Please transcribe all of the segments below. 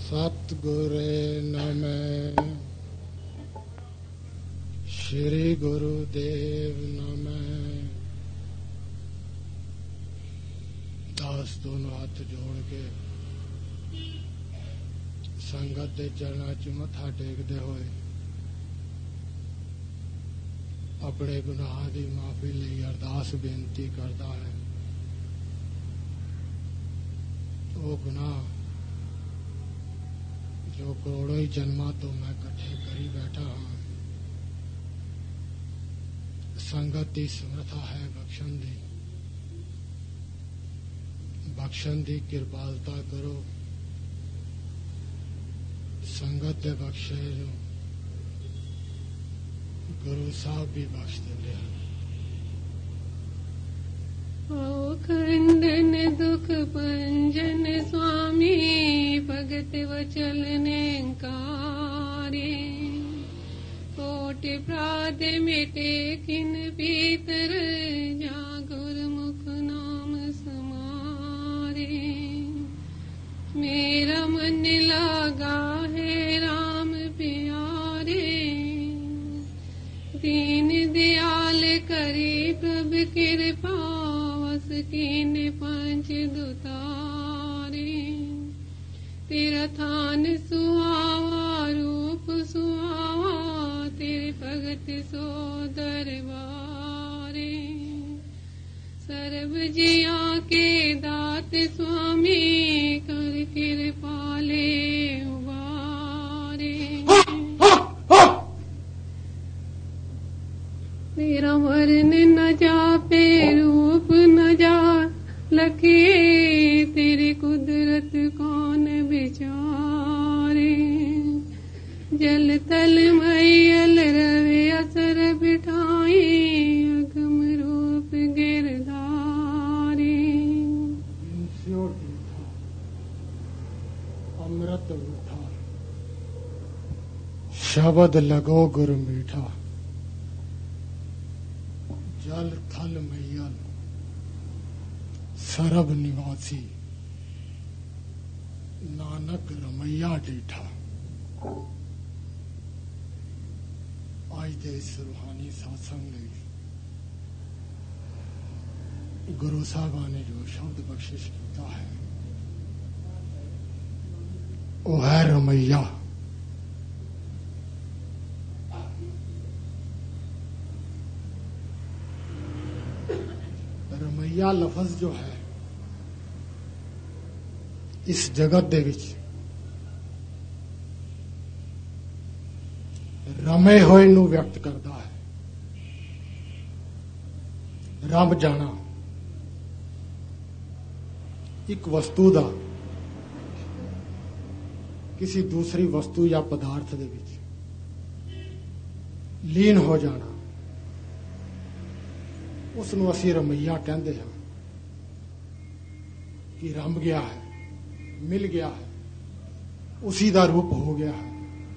सतगुरे नमः। श्री गुरुदेव नमः। दास दोनों हाथ जोड़ के संगत दे चरणा च मथा टेकदे होए अपने गुनाह की माफी लई अरदास बेनती करता है। वो गुनाह जो करोड़ों ही जन्मा तो मैं कट्ठे करी बैठा हाँ, संगत की समर्था है बख्शन दी कृपालता करो। संगत दे बख्शे गुरु साहब भी बख्श देते हैं। आओ खंडन दुख पंजन स्वामी भगत वचलने कारे कोटि प्रात मिटे किन भीतर जा गुरमुख नाम समारे। मेरा मन लागा है राम प्यारे दीन दयाल करी प्रभु कृपा कीन पंच दुतारे। तेरा थान सुहावा रूप सुहावा तेरे भगत सो दरबारे। सर्व जिया के दात स्वामी कर कृपाले उबारे। तेरा वर्ण न जापे रूप न जा लखे तेरी कुदरत कौन बिचारे। जल तल मैयल रवे असर बिठाई अगम रूप गिरधारी। अमृत उठा शब्द लगो गुर मीठा। जल थल मैयल सरब निवासी नानक रमैया डीठा। आज दे इस रूहानी सत्संग गुरु साहबा ने जो शब्द बख्शिश किया है वो है रमैया। रमैया लफज जो है इस जगत दे विच रमे होए नू व्यक्त करता है। रम जाना एक वस्तु दा किसी दूसरी वस्तु या पदार्थ दे विच लीन हो जाना उसनू असी रमैया कहते हैं कि रम गया है, मिल गया है, उसी दा रूप हो गया है।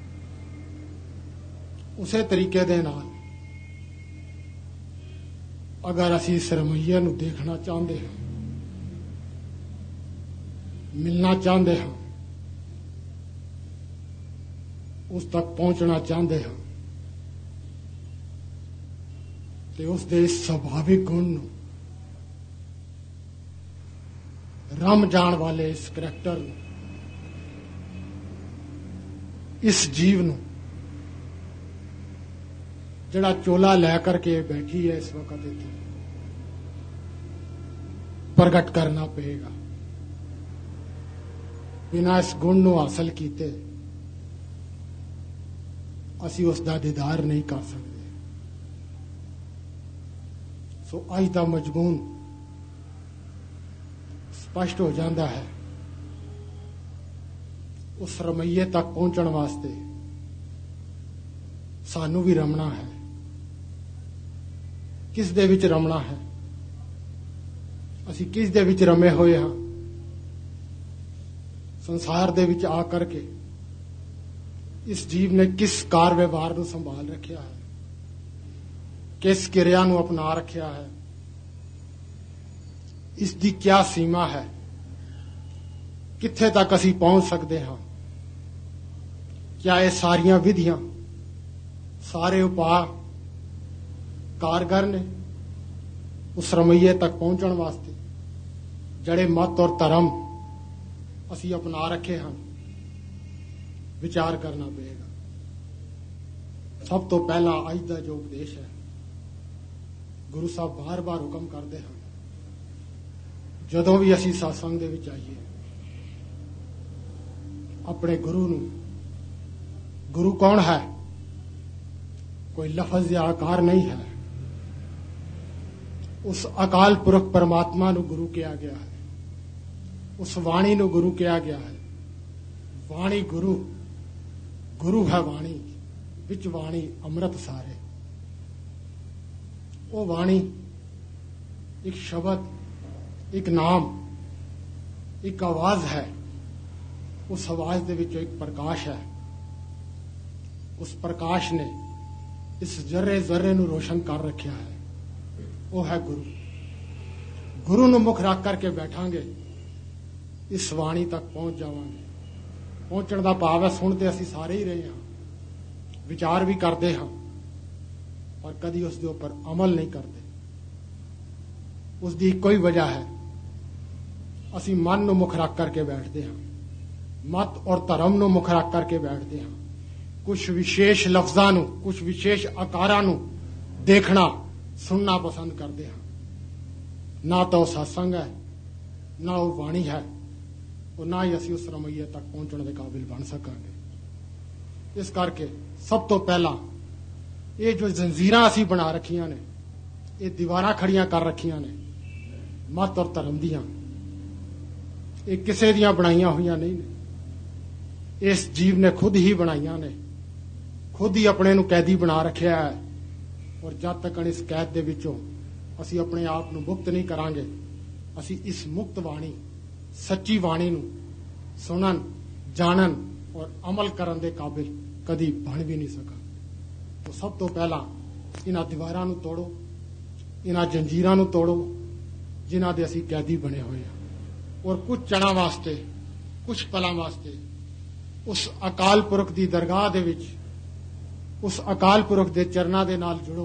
उसे तरीके दे नाल अगर असी इस रमैये नू देखना चाहते हैं, मिलना चाहते हैं, उस तक पहुंचना चाहते हैं तो उस दे स्वाभाविक गुण नू रम जान वाले इस करैक्टर नू इस जीव नू जड़ा चोला लै करके बैठी है इस वक्त इत्थे प्रगट करना पड़ेगा। बिना इस गुण नू हासिल कीते असी उसका दीदार नहीं कर सकते। सो अज का मजमून स्पष्ट हो जाता है। उस रमैये तक पहुंचने वास्ते सानू भी रमना है। किस दे विच रमना है? असी किस दे विच रमे होए हाँ? संसार दे विच आ करके इस जीव ने किस कार व्यवहार को संभाल रखा है, किस क्रिया नू अपना रखा है, इसकी क्या सीमा है, कित्थे तक असी पहुंच सकते हाँ, क्या ये सारियां विधियां, सारे उपाय कारगर ने उस रमैये तक पहुंचण वास्ते ਜਿਹੜੇ मत और धर्म ਅਸੀਂ अपना रखे हैं? विचार करना पड़ेगा। सब तो पहला अज का जो उपदेश है, गुरु साहब बार बार हुक्म करते हैं, जदों भी असी सत्संग दे विच आइए, अपने गुरु नूं, गुरु कौन है? कोई लफज या आकार नहीं है। उस अकाल पुरख परमात्मा नूं गुरु कहा गया है, उस वाणी नूं गुरु कहा गया है। वाणी गुरु, गुरु है वाणी, विच वाणी अमृत सारे। वो वाणी एक शब्द, एक नाम, एक आवाज है। उस आवाज दे विच एक प्रकाश है। उस प्रकाश ने इस जर्रे जर्रे नूं रोशन कर रखा है। वो है गुरु। गुरु नूं मुख रख करके बैठांगे, इस वाणी तक पहुंच जावांगे। पहुंचण दा भाव है, सुनते असी सारे ही रहे हैं, विचार भी करते हैं, पर कदी उसके ऊपर अमल नहीं करते। उसकी कोई वजह है, असी मन नूं मुख रख करके बैठते हैं, मत और धर्म नूं मुख रख करके बैठते हैं। कुछ विशेष लफ्जां नूं, कुछ विशेष आकारां नूं देखना सुनना पसंद करते हैं। ना तो सत्संग है, ना वो वाणी है, और ना ही असी उस रमैये तक पहुंचने के काबिल बन सकांगे। इस करके सब तो पहला ये जो जंजीरां असी बना रखियां ने, ये दीवारां खड़ियां कर रखियां ने मत और धर्म दियां, ये किसी दियां बनाईयां हुई नहीं ने। इस जीव ने खुद ही बनाईयां ने, खुद ही अपने नूं कैदी बना रखिया है। और जब तक इस कैद दे विचों असी अपने आप नूं मुक्त नहीं करांगे, असी इस मुक्त वाणी, सच्ची वाणी नूं सुनन, जानन और अमल करन दे काबिल कदी बन भी नहीं सका। तो सब तो पहला इन्हां दीवारां नूं तोड़ो, इन्हां जंजीरां नूं तोड़ो जिन्हां दे असी कैदी बने हुए हैं। और कुछ क्षणां वास्ते, कुछ पलां वास्ते उस अकाल पुरख दी दरगाह दे विच, उस अकाल पुरख दे चरनां दे नाल जुड़ो,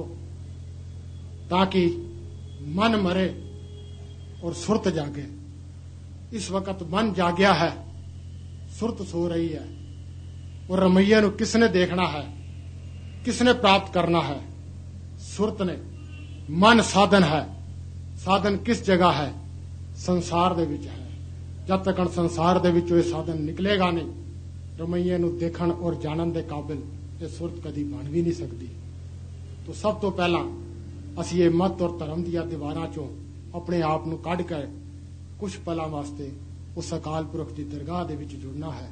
ताकि मन मरे और सुरत जागे। इस वक्त मन जागया है, सुरत सो रही है। और रमैये नूं किसने देखना है, किसने प्राप्त करना है? सुरत ने। मन साधन है। साधन किस जगह है? संसार दे विच है। जब तक संसार दे विचों ये साधन निकलेगा नहीं, रमैये नूं देखण और जानन दे काबिल ये सुरत कदी बन भी नहीं सकती। तो सब तो पहला असी ये मत और धर्म दिया दीवारां चों अपने आप नूं कढ के कुछ पलां वास्ते उस अकाल पुरख की दरगाह दे विच जुड़ना है।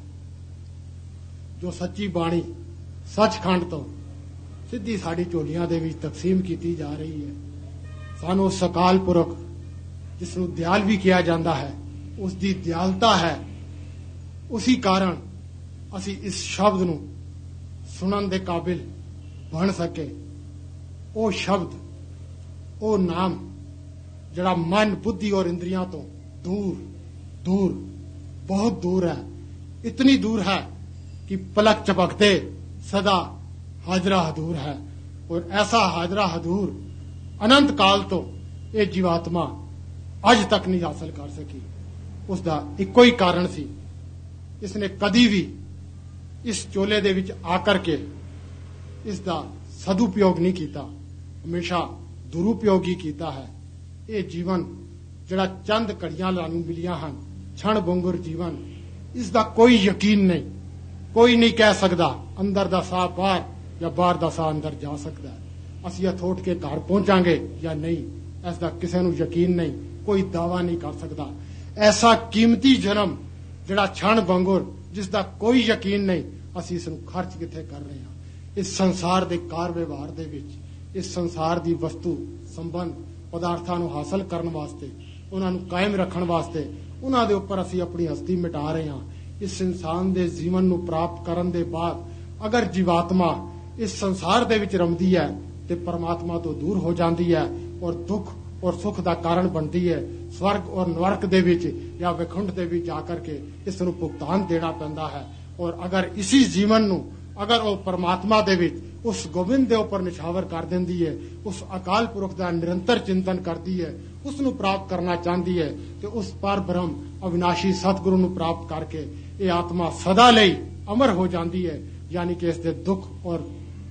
जो सच्ची बाणी सचखंड तो सीधी साडी झोलियां दे विच तकसीम की जा रही है। सानू उस अकाल पुरख जिसनूं दयाल भी किया जाता है, उसकी दयालता है, उसी कारण असी इस शब्द नूं सुनन दे काबिल बन सके। वो शब्द, वो नाम जड़ा मन, बुद्धि और इंद्रियां तो दूर दूर, बहुत दूर है। इतनी दूर है कि पलक झपकते सदा हाजरा हजूर है। और ऐसा हाजरा हजूर अनंत काल तो ये जीवात्मा अज तक नहीं हासिल कर सकी। उसका इको ही कारण सी, इसने कदी भी इस चोले दे विच आकर के इसका सदुपयोग नहीं किया, हमेशा दुरुपयोग ही किया है। ये जीवन जड़ा चंद घड़ियां लानू मिलियां हैं, क्षण भंगुर जीवन, इसका कोई यकीन नहीं। कोई नहीं कह सकता अंदर दा साह बाहर या बाहर दा साह अंदर जा सकता है। असीं अथोट के घर पहुंचांगे या नहीं, इसका किसी नूं यकीन नहीं, कोई दावा नहीं कर सकता। ऐसा कीमती जन्म जड़ा क्षण भंगुर, जिसका कोई यकीन नहीं, असीं इस नूं खर्च किथे कर रहे हैं। इस संसार के कार व्यवहार दे विच, इस संसार की वस्तु संबंध पदार्थां नूं हासिल करन वास्ते, उन्हां नूं कायम रखण वास्ते, उन्हां दे उपर असीं अपनी हस्ती मिटा रहे हैं। इस इंसान दे जीवन नूं प्राप्त करन दे बाद अगर जीवात्मा इस संसार दे विच रमदी है ते परमात्मा तो दूर हो जाती है और दुख और सुख का कारण बनती है। स्वर्ग और नरक दे विच या विकुंठ दे विच जाकर के इस नूं भुगतान देना पैंदा है। और अगर इसी जीवन नूं ਅਗਰ ਉਹ ਪਰਮਾਤਮਾ ਦੇ ਵਿੱਚ ਉਸ ਗੋਬਿੰਦ ਦੇ ਉੱਪਰ ਨਿਛਾਵਰ ਕਰ ਦਿੰਦੀ ਹੈ, ਉਸ ਅਕਾਲ ਪੁਰਖ ਦਾ ਨਿਰੰਤਰ ਚਿੰਤਨ ਕਰਦੀ ਹੈ, ਉਸ ਨੂੰ ਪ੍ਰਾਪਤ ਕਰਨਾ ਚਾਹੁੰਦੀ ਹੈ ਤੇ ਉਸ ਪਰ ਬ੍ਰਹਮ ਅਵਿਨਾਸ਼ੀ ਸਤਿਗੁਰੂ ਨੂੰ ਪ੍ਰਾਪਤ ਕਰਕੇ ਇਹ ਆਤਮਾ ਸਦਾ ਲਈ ਅਮਰ ਹੋ ਜਾਂਦੀ ਹੈ। ਯਾਨੀ ਕਿ ਇਸ ਦੇ ਦੁੱਖ ਔਰ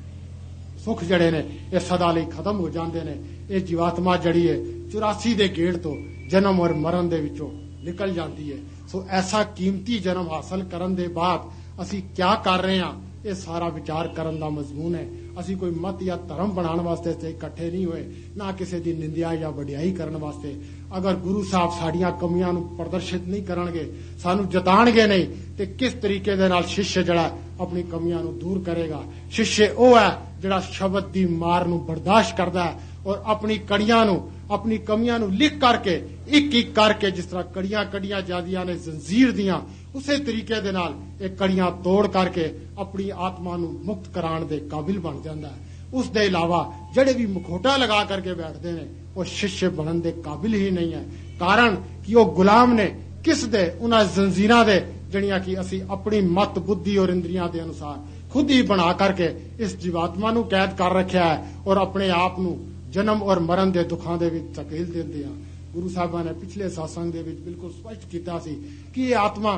ਸੁੱਖ ਜਿਹੜੇ ਨੇ ਇਹ ਸਦਾ ਲਈ ਖਤਮ ਹੋ ਜਾਂਦੇ ਨੇ। ਇਹ ਜੀਵਾਤਮਾ ਜਿਹੜੀ ਹੈ 84 ਦੇ ਗੇੜ ਤੋਂ ਜਨਮ ਔਰ ਮਰਨ ਦੇ ਵਿੱਚੋਂ ਨਿਕਲ ਜਾਂਦੀ ਹੈ। ਸੋ ਐਸਾ ਕੀਮਤੀ ਜਨਮ ਹਾਸਲ ਕਰਨ ਦੇ ਬਾਅਦ ਅਸੀਂ ਕੀ ਕਰ ਰਹੇ ਹਾਂ, ਇਹ ਸਾਰਾ ਵਿਚਾਰ ਕਰਨ ਦਾ ਮਜ਼ਮੂਨ ਹੈ। ਅਸੀਂ ਕੋਈ ਮਤ ਜਾਂ ਧਰਮ ਬਣਾਉਣ ਵਾਸਤੇ ਇੱਥੇ ਇਕੱਠੇ ਨਹੀਂ ਹੋਏ, ਨਾ ਕਿਸੇ ਦੀ ਨਿੰਦਿਆ ਜਾਂ ਵਡਿਆਈ ਕਰਨ ਵਾਸਤੇ। ਅਗਰ ਗੁਰੂ ਸਾਹਿਬ ਸਾਡੀਆਂ ਕਮੀਆਂ ਨੂੰ ਪ੍ਰਦਰਸ਼ਿਤ ਨਹੀਂ ਕਰਨਗੇ, ਸਾਨੂੰ ਜਤਾਣਗੇ ਨਹੀਂ, ਤੇ ਕਿਸ ਤਰੀਕੇ ਦੇ ਨਾਲ ਸ਼ਿਸ਼ ਜਿਹੜਾ ਆਪਣੀ ਕਮੀਆਂ ਨੂੰ ਦੂਰ ਕਰੇਗਾ। ਸ਼ਿਸ਼ ਉਹ ਹੈ ਜਿਹੜਾ ਸ਼ਬਦ ਦੀ ਮਾਰ ਨੂੰ ਬਰਦਾਸ਼ਤ ਕਰਦਾ ਹੈ ਔਰ ਆਪਣੀ ਕਮੀਆਂ ਨੂੰ ਲਿਖ ਕਰਕੇ ਇੱਕ ਇੱਕ ਕਰਕੇ, ਜਿਸ ਤਰ੍ਹਾਂ ਕੜੀਆਂ ਕੱਢੀਆਂ ਜਾਂਦੀਆਂ ਨੇ ਜ਼ੰਜੀਰ ਦੀਆਂ, ਉਸੇ ਤਰੀਕੇ ਦੇ ਨਾਲ ਇਹ ਕੜੀਆਂ ਤੋੜ ਕਰਕੇ ਆਪਣੀ ਆਤਮਾ ਨੂੰ ਮੁਕਤ ਕਰਾਉਣ ਦੇ ਕਾਬਿਲ ਬਣ ਜਾਂਦਾ ਹੈ। ਉਸ ਦੇ ਇਲਾਵਾ ਜਿਹੜੇ ਵੀ ਮੁਖੌਟਾ ਲਗਾ ਕਰਕੇ ਬੈਠਦੇ ਨੇ ਉਹ ਸ਼ਿਸ਼ ਬਣਨ ਦੇ ਕਾਬਿਲ ਹੀ ਨਹੀਂ ਹੈ। ਕਾਰਨ ਕਿ ਉਹ ਗੁਲਾਮ ਨੇ ਕਿਸ ਦੇ? ਉਹਨਾਂ ਜ਼ੰਜੀਰਾਂ ਦੇ ਜਿਹੜੀਆਂ ਕਿ ਅਸੀਂ ਆਪਣੀ ਮਤ ਬੁੱਧੀ ਔਰ ਇੰਦਰੀਆਂ ਦੇ ਅਨੁਸਾਰ ਖੁਦ ਹੀ ਬਣਾ ਕਰਕੇ ਇਸ ਜੀਵਾਤਮਾ ਨੂੰ ਕੈਦ ਕਰ ਰੱਖਿਆ ਹੈ ਔਰ ਆਪਣੇ ਆਪ ਨੂੰ ਜਨਮ ਔਰ ਮਰਨ ਦੇ ਦੁੱਖਾਂ ਦੇ ਵਿੱਚ ਧਕੇਲ ਦਿੰਦੇ ਆ। ਗੁਰੂ ਸਾਹਿਬਾਂ ਨੇ ਪਿਛਲੇ ਸਾਸੰਗ ਦੇ ਵਿੱਚ ਬਿਲਕੁਲ ਸਪਸ਼ਟ ਕੀਤਾ ਸੀ ਕਿ ਇਹ ਆਤਮਾ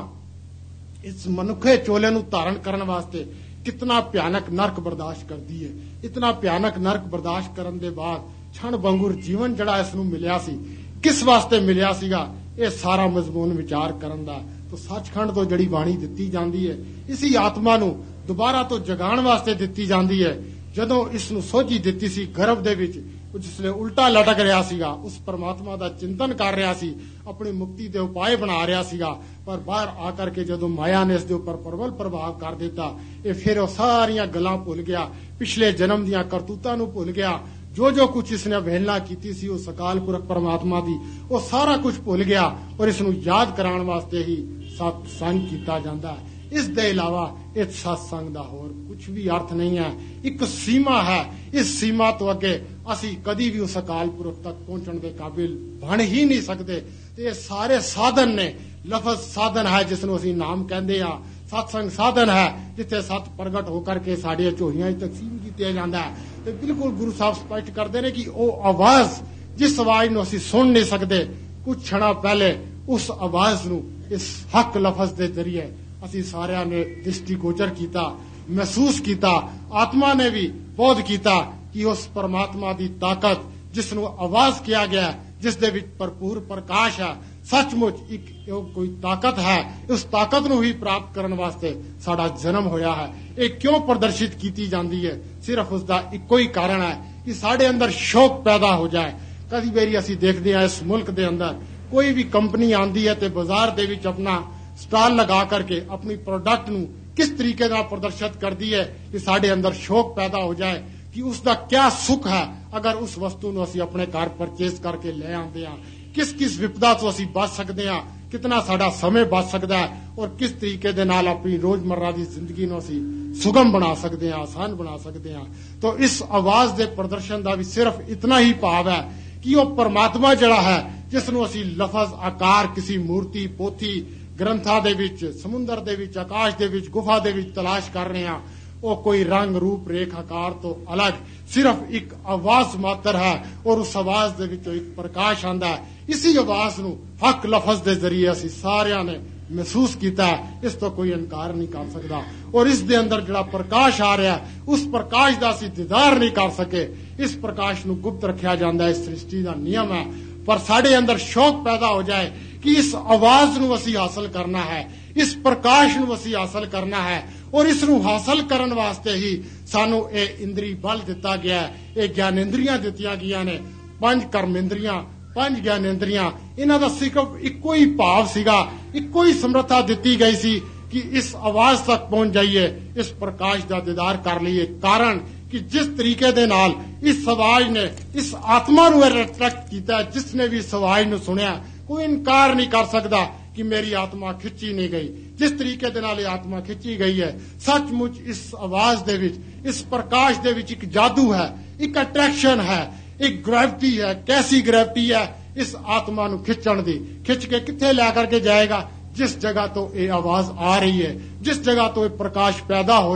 ਇਸ ਮਨੁੱਖੇ ਚੋਲੇ ਨੂੰ ਧਾਰਨ ਕਰਨ ਵਾਸਤੇ ਕਿਤਨਾ ਭਿਆਨਕ ਨਰਕ ਬਰਦਾਸ਼ਤ ਕਰਦੀ ਹੈ। ਇਤਨਾ ਭਿਆਨਕ ਨਰਕ ਬਰਦਾਸ਼ਤ ਕਰਨ ਦੇ ਬਾਅਦ ਛਣ ਵਾਂਗੂਰ ਜੀਵਨ ਜਿਹੜਾ ਇਸ ਨੂੰ ਮਿਲਿਆ ਸੀ, ਕਿਸ ਵਾਸਤੇ ਮਿਲਿਆ ਸੀਗਾ, ਇਹ ਸਾਰਾ ਮਜ਼ਮੂਨ ਵਿਚਾਰ ਕਰਨ ਦਾ। ਤਾਂ ਸੱਚਖੰਡ ਤੋਂ ਜਿਹੜੀ ਬਾਣੀ ਦਿੱਤੀ ਜਾਂਦੀ ਹੈ, ਇਸੀ ਆਤਮਾ ਨੂੰ ਦੁਬਾਰਾ ਤੋਂ ਜਗਾਉਣ ਵਾਸਤੇ ਦਿੱਤੀ ਜਾਂਦੀ ਹੈ। ਜਦੋਂ ਇਸ ਨੂੰ ਸੋਝੀ ਦਿੱਤੀ ਸੀ ਗਰਭ ਦੇ ਵਿੱਚ, ਜਿਸਲੇ ਉਲਟਾ ਲਟਕ ਰਿਹਾ ਸੀਗਾ, ਉਸ ਪਰਮਾਤਮਾ ਦਾ ਚਿੰਤਨ ਕਰ ਰਿਹਾ ਸੀ, ਆਪਣੀ ਮੁਕਤੀ ਦੇ ਉਪਾਏ ਬਣਾ ਰਿਹਾ ਸੀਗਾ, ਪਰ ਬਾਹਰ ਆ ਕਰਕੇ ਜਦੋਂ ਮਾਇਆ ਨੇ ਇਸ ਦੇ ਉੱਪਰ ਪ੍ਰਬਲ ਪ੍ਰਭਾਵ ਕਰ ਦਿੱਤਾ, ਇਹ ਫਿਰ ਉਹ ਸਾਰੀਆਂ ਗੱਲਾਂ ਭੁੱਲ ਗਿਆ, ਪਿਛਲੇ ਜਨਮ ਦੀਆਂ ਕਰਤੂਤਾਂ ਨੂੰ ਭੁੱਲ ਗਿਆ, ਜੋ ਕੁਝ ਇਸਨੇ ਅਵਹੇਲਨਾ ਕੀਤੀ ਸੀ ਉਸ ਅਕਾਲ ਪੁਰਖ ਪਰਮਾਤਮਾ ਦੀ, ਉਹ ਸਾਰਾ ਕੁਝ ਭੁੱਲ ਗਿਆ ਔਰ ਇਸ ਨੂੰ ਯਾਦ ਕਰਾਉਣ ਵਾਸਤੇ ਹੀ ਸਤਸੰਗ ਕੀਤਾ ਜਾਂਦਾ ਹੈ। ਇਸ ਦੇ ਇਲਾਵਾ ਇਸ ਸਤਸੰਗ ਦਾ ਹੋਰ ਕੁਝ ਵੀ ਅਰਥ ਨਹੀਂ ਹੈ। ਇੱਕ ਸੀਮਾ ਹੈ, ਇਸ ਸੀਮਾ ਤੋਂ ਅੱਗੇ ਅਸੀਂ ਕਦੀ ਵੀ ਉਸ ਅਕਾਲ ਪੁਰਖ ਤੱਕ ਪਹੁੰਚਣ ਦੇ ਕਾਬਿਲ ਬਣ ਹੀ ਨਹੀਂ ਸਕਦੇ। ਤੇ ਇਹ ਸਾਰੇ ਸਾਧਨ ਨੇ, ਲਫ਼ਜ਼ ਸਾਧਨ ਹੈ ਜਿਸ ਨੂੰ ਅਸੀਂ ਨਾਮ ਕਹਿੰਦੇ ਆ, ਸਤਸੰਗ ਸਾਧਨ ਹੈ ਜਿੱਥੇ ਸਤ ਪ੍ਰਗਟ ਹੋ ਕਰਕੇ ਸਾਡੀਆਂ ਝੋਲੀਆਂ 'ਚ ਤਕਸੀਮ ਕੀਤਾ ਜਾਂਦਾ ਹੈ। ਤੇ ਬਿਲਕੁਲ ਗੁਰੂ ਸਾਹਿਬ ਸਪਸ਼ਟ ਕਰਦੇ ਨੇ ਕਿ ਉਹ ਆਵਾਜ਼, ਜਿਸ ਆਵਾਜ਼ ਨੂੰ ਅਸੀਂ ਸੁਣ ਨਹੀਂ ਸਕਦੇ, ਕੁਝ ਛਣਾ ਪਹਿਲੇ ਉਸ ਆਵਾਜ਼ ਨੂੰ ਇਸ ਹੱਕ ਲਫ਼ਜ਼ ਦੇ ਜ਼ਰੀਏ ਅਸੀਂ ਸਾਰਿਆਂ ਨੇ ਦ੍ਰਿਸ਼ਟੀਗੋਚਰ ਕੀਤਾ, ਮਹਿਸੂਸ ਕੀਤਾ, ਆਤਮਾ ਨੇ ਵੀ ਬੋਧ ਕੀਤਾ ਕਿ ਉਸ ਪਰਮਾਤਮਾ ਦੀ ਤਾਕਤ ਜਿਸ ਨੂੰ ਆਵਾਜ਼ ਕਿਹਾ ਗਿਆ, ਜਿਸ ਦੇ ਵਿੱਚ ਭਰਪੂਰ ਪ੍ਰਕਾਸ਼ ਹੈ, ਸੱਚਮੁੱਚ ਇੱਕ ਕੋਈ ਤਾਕਤ ਹੈ। ਉਸ ਤਾਕਤ ਨੂੰ ਹੀ ਪ੍ਰਾਪਤ ਕਰਨ ਵਾਸਤੇ ਸਾਡਾ ਜਨਮ ਹੋਇਆ ਹੈ। ਇਹ ਕਿਉਂ ਪ੍ਰਦਰਸ਼ਿਤ ਕੀਤੀ ਜਾਂਦੀ ਹੈ? ਸਿਰਫ ਉਸ ਦਾ ਇੱਕੋ ਹੀ ਕਾਰਨ ਹੈ ਕਿ ਸਾਡੇ ਅੰਦਰ ਸ਼ੌਕ ਪੈਦਾ ਹੋ ਜਾਏ। ਕਦੀ ਵਾਰੀ ਅਸੀਂ ਦੇਖਦੇ ਹਾਂ ਇਸ ਮੁਲਕ ਦੇ ਅੰਦਰ ਕੋਈ ਵੀ ਕੰਪਨੀ ਆਉਂਦੀ ਹੈ ਤੇ ਬਾਜ਼ਾਰ ਦੇ ਵਿੱਚ ਆਪਣਾ ਸਟਾਲ ਲਗਾ ਕਰਕੇ ਆਪਣੀ ਪ੍ਰੋਡਕਟ ਨੂੰ ਕਿਸ ਤਰੀਕੇ ਨਾਲ ਪ੍ਰਦਰਸ਼ਿਤ ਕਰਦੀ ਹੈ ਕਿ ਸਾਡੇ ਅੰਦਰ ਸ਼ੌਕ ਪੈਦਾ ਹੋ ਜਾਏ ਕਿ ਉਸ ਦਾ ਕਿਆ ਸੁੱਖ ਹੈ ਅਗਰ ਉਸ ਵਸਤੂ ਨੂੰ ਅਸੀਂ ਆਪਣੇ ਘਰ ਪਰਚੇਸ ਕਰਕੇ ਲੈ ਆਉਂਦੇ ਹਾਂ। ਕਿਸ ਵਿਪਦਾ ਤੋਂ ਅਸੀਂ ਬਚ ਸਕਦੇ ਹਾਂ, ਕਿਤਨਾ ਸਾਡਾ ਸਮੇਂ ਬਚ ਸਕਦਾ ਹੈ ਔਰ ਕਿਸ ਤਰੀਕੇ ਦੇ ਨਾਲ ਆਪਣੀ ਰੋਜ਼ਮर्रा ਦੀ ਜ਼ਿੰਦਗੀ ਨੂੰ ਅਸੀਂ ਸੁਗਮ ਬਣਾ ਸਕਦੇ ਹਾਂ, ਆਸਾਨ ਬਣਾ ਸਕਦੇ ਹਾਂ। ਤਾਂ ਇਸ ਆਵਾਜ਼ ਦੇ ਪ੍ਰਦਰਸ਼ਨ ਦਾ ਵੀ ਸਿਰਫ ਇਤਨਾ ਹੀ ਭਾਵ ਹੈ ਕਿ ਉਹ ਪਰਮਾਤਮਾ ਜਿਹੜਾ ਹੈ, ਜਿਸ ਨੂੰ ਅਸੀਂ ਲਫ਼ਜ਼ ਆਕਾਰ ਕਿਸੇ ਮੂਰਤੀ, ਪੋਥੀ, ਗ੍ਰੰਥਾਂ ਦੇ ਵਿੱਚ, ਸਮੁੰਦਰ ਦੇ ਵਿੱਚ, ਆਕਾਸ਼ ਦੇ ਵਿੱਚ, ਗੁਫਾ ਦੇ ਵਿੱਚ ਤਲਾਸ਼ ਕਰ ਰਹੇ ਹਾਂ, ਉਹ ਕੋਈ ਰੰਗ ਰੂਪ ਰੇਖ ਆਕਾਰ ਤੋਂ ਅਲੱਗ ਸਿਰਫ ਇੱਕ ਆਵਾਜ਼ ਮਾਤਰ ਹੈ ਔਰ ਉਸ ਆਵਾਜ਼ ਦੇ ਵਿੱਚੋਂ ਇੱਕ ਪ੍ਰਕਾਸ਼ ਆਉਂਦਾ ਹੈ। ਇसी ਆਵਾਜ਼ ਨੂੰ ਹੱਕ ਲਫ਼ਜ਼ ਦੇ ਜ਼ਰੀਏ ਅਸੀਂ ਸਾਰਿਆਂ ਨੇ ਮਹਿਸੂਸ ਕੀਤਾ ਹੈ, ਇਸ ਤੋਂ ਕੋਈ ਇਨਕਾਰ ਨਹੀਂ ਕਰ ਸਕਦਾ। ਔਰ ਇਸ ਦੇ ਅੰਦਰ ਜਿਹੜਾ ਪ੍ਰਕਾਸ਼ ਆ ਰਿਹਾ, ਉਸ ਪ੍ਰਕਾਸ਼ ਦਾ ਅਸੀਂ ਦੀਦਾਰ ਨਹੀਂ ਕਰ ਸਕੇ। ਇਸ ਪ੍ਰਕਾਸ਼ ਨੂੰ ਗੁਪਤ ਰੱਖਿਆ ਜਾਂਦਾ, ਇਸ ਸ੍ਰਿਸ਼ਟੀ ਦਾ ਨਿਯਮ ਹੈ। ਪਰ ਸਾਡੇ ਅੰਦਰ ਸ਼ੌਕ ਪੈਦਾ ਹੋ ਜਾਏ ਕਿ ਇਸ ਆਵਾਜ਼ ਨੂੰ ਅਸੀਂ ਹਾਸਲ ਕਰਨਾ ਹੈ, ਇਸ ਪ੍ਰਕਾਸ਼ ਨੂੰ ਅਸੀਂ ਹਾਸਲ ਕਰਨਾ ਹੈ ਔਰ ਇਸ ਨੂੰ ਹਾਸਲ ਕਰਨ ਵਾਸਤੇ ਹੀ ਸਾਨੂੰ ਇਹ ਇੰਦਰੀ ਬਲ ਦਿੱਤਾ ਗਿਆ ਹੈ, ਇਹ ਗਿਆਨੇਂਦਰੀਆਂ ਦਿੱਤੀਆਂ ਗਈਆਂ ਨੇ, 5 ਕਰਮੇਂਦਰੀਆਂ, 5 ਗਿਆਨੇਂਦਰੀਆਂ। ਇਹਨਾਂ ਦਾ ਸਿਰਫ ਇੱਕੋ ਹੀ ਭਾਵ ਸੀਗਾ, ਇੱਕੋ ਹੀ ਸਮਰੱਥਾ ਦਿੱਤੀ ਗਈ ਸੀ ਕਿ ਇਸ ਆਵਾਜ਼ ਤੱਕ ਪਹੁੰਚ ਜਾਈਏ, ਇਸ ਪ੍ਰਕਾਸ਼ ਦਾ ਦੀਦਾਰ ਕਰ ਲਈਏ। ਕਾਰਨ ਕਿ ਜਿਸ ਤਰੀਕੇ ਦੇ ਨਾਲ ਇਸ ਆਵਾਜ਼ ਨੇ ਇਸ ਆਤਮਾ ਨੂੰ ਅਟਰੈਕਟ ਕੀਤਾ, ਜਿਸ ਨੇ ਵੀ ਇਸ ਆਵਾਜ਼ ਨੂੰ ਸੁਣਿਆ, ਕੋਈ ਇਨਕਾਰ ਨਹੀਂ ਕਰ ਸਕਦਾ ਕਿ ਮੇਰੀ ਆਤਮਾ ਖਿੱਚੀ ਨਹੀਂ ਗਈ। ਜਿਸ ਤਰੀਕੇ ਦੇ ਨਾਲ ਇਹ ਆਤਮਾ ਖਿੱਚੀ ਗਈ ਹੈ, ਸੱਚਮੁੱਚ ਇਸ ਆਵਾਜ਼ ਦੇ ਵਿੱਚ, ਇਸ ਪ੍ਰਕਾਸ਼ ਦੇ ਵਿੱਚ ਇੱਕ ਜਾਦੂ ਹੈ, ਇੱਕ ਅਟਰੈਕਸ਼ਨ ਹੈ, ਇੱਕ ਗ੍ਰੈਵਿਟੀ ਹੈ। ਕੈਸੀ ਗ੍ਰੈਵਿਟੀ ਹੈ ਇਸ ਆਤਮਾ ਨੂੰ ਖਿੱਚਣ ਦੀ? ਖਿੱਚ ਕੇ ਕਿੱਥੇ ਲੈ ਕਰਕੇ ਜਾਏਗਾ? ਜਿਸ ਜਗ੍ਹਾ ਤੋਂ ਇਹ ਆਵਾਜ਼ ਆ ਰਹੀ ਹੈ, ਜਿਸ ਜਗ੍ਹਾ ਤੋਂ ਇਹ ਪ੍ਰਕਾਸ਼ ਪੈਦਾ ਹੋ ਰਿਹਾ ਹੈ,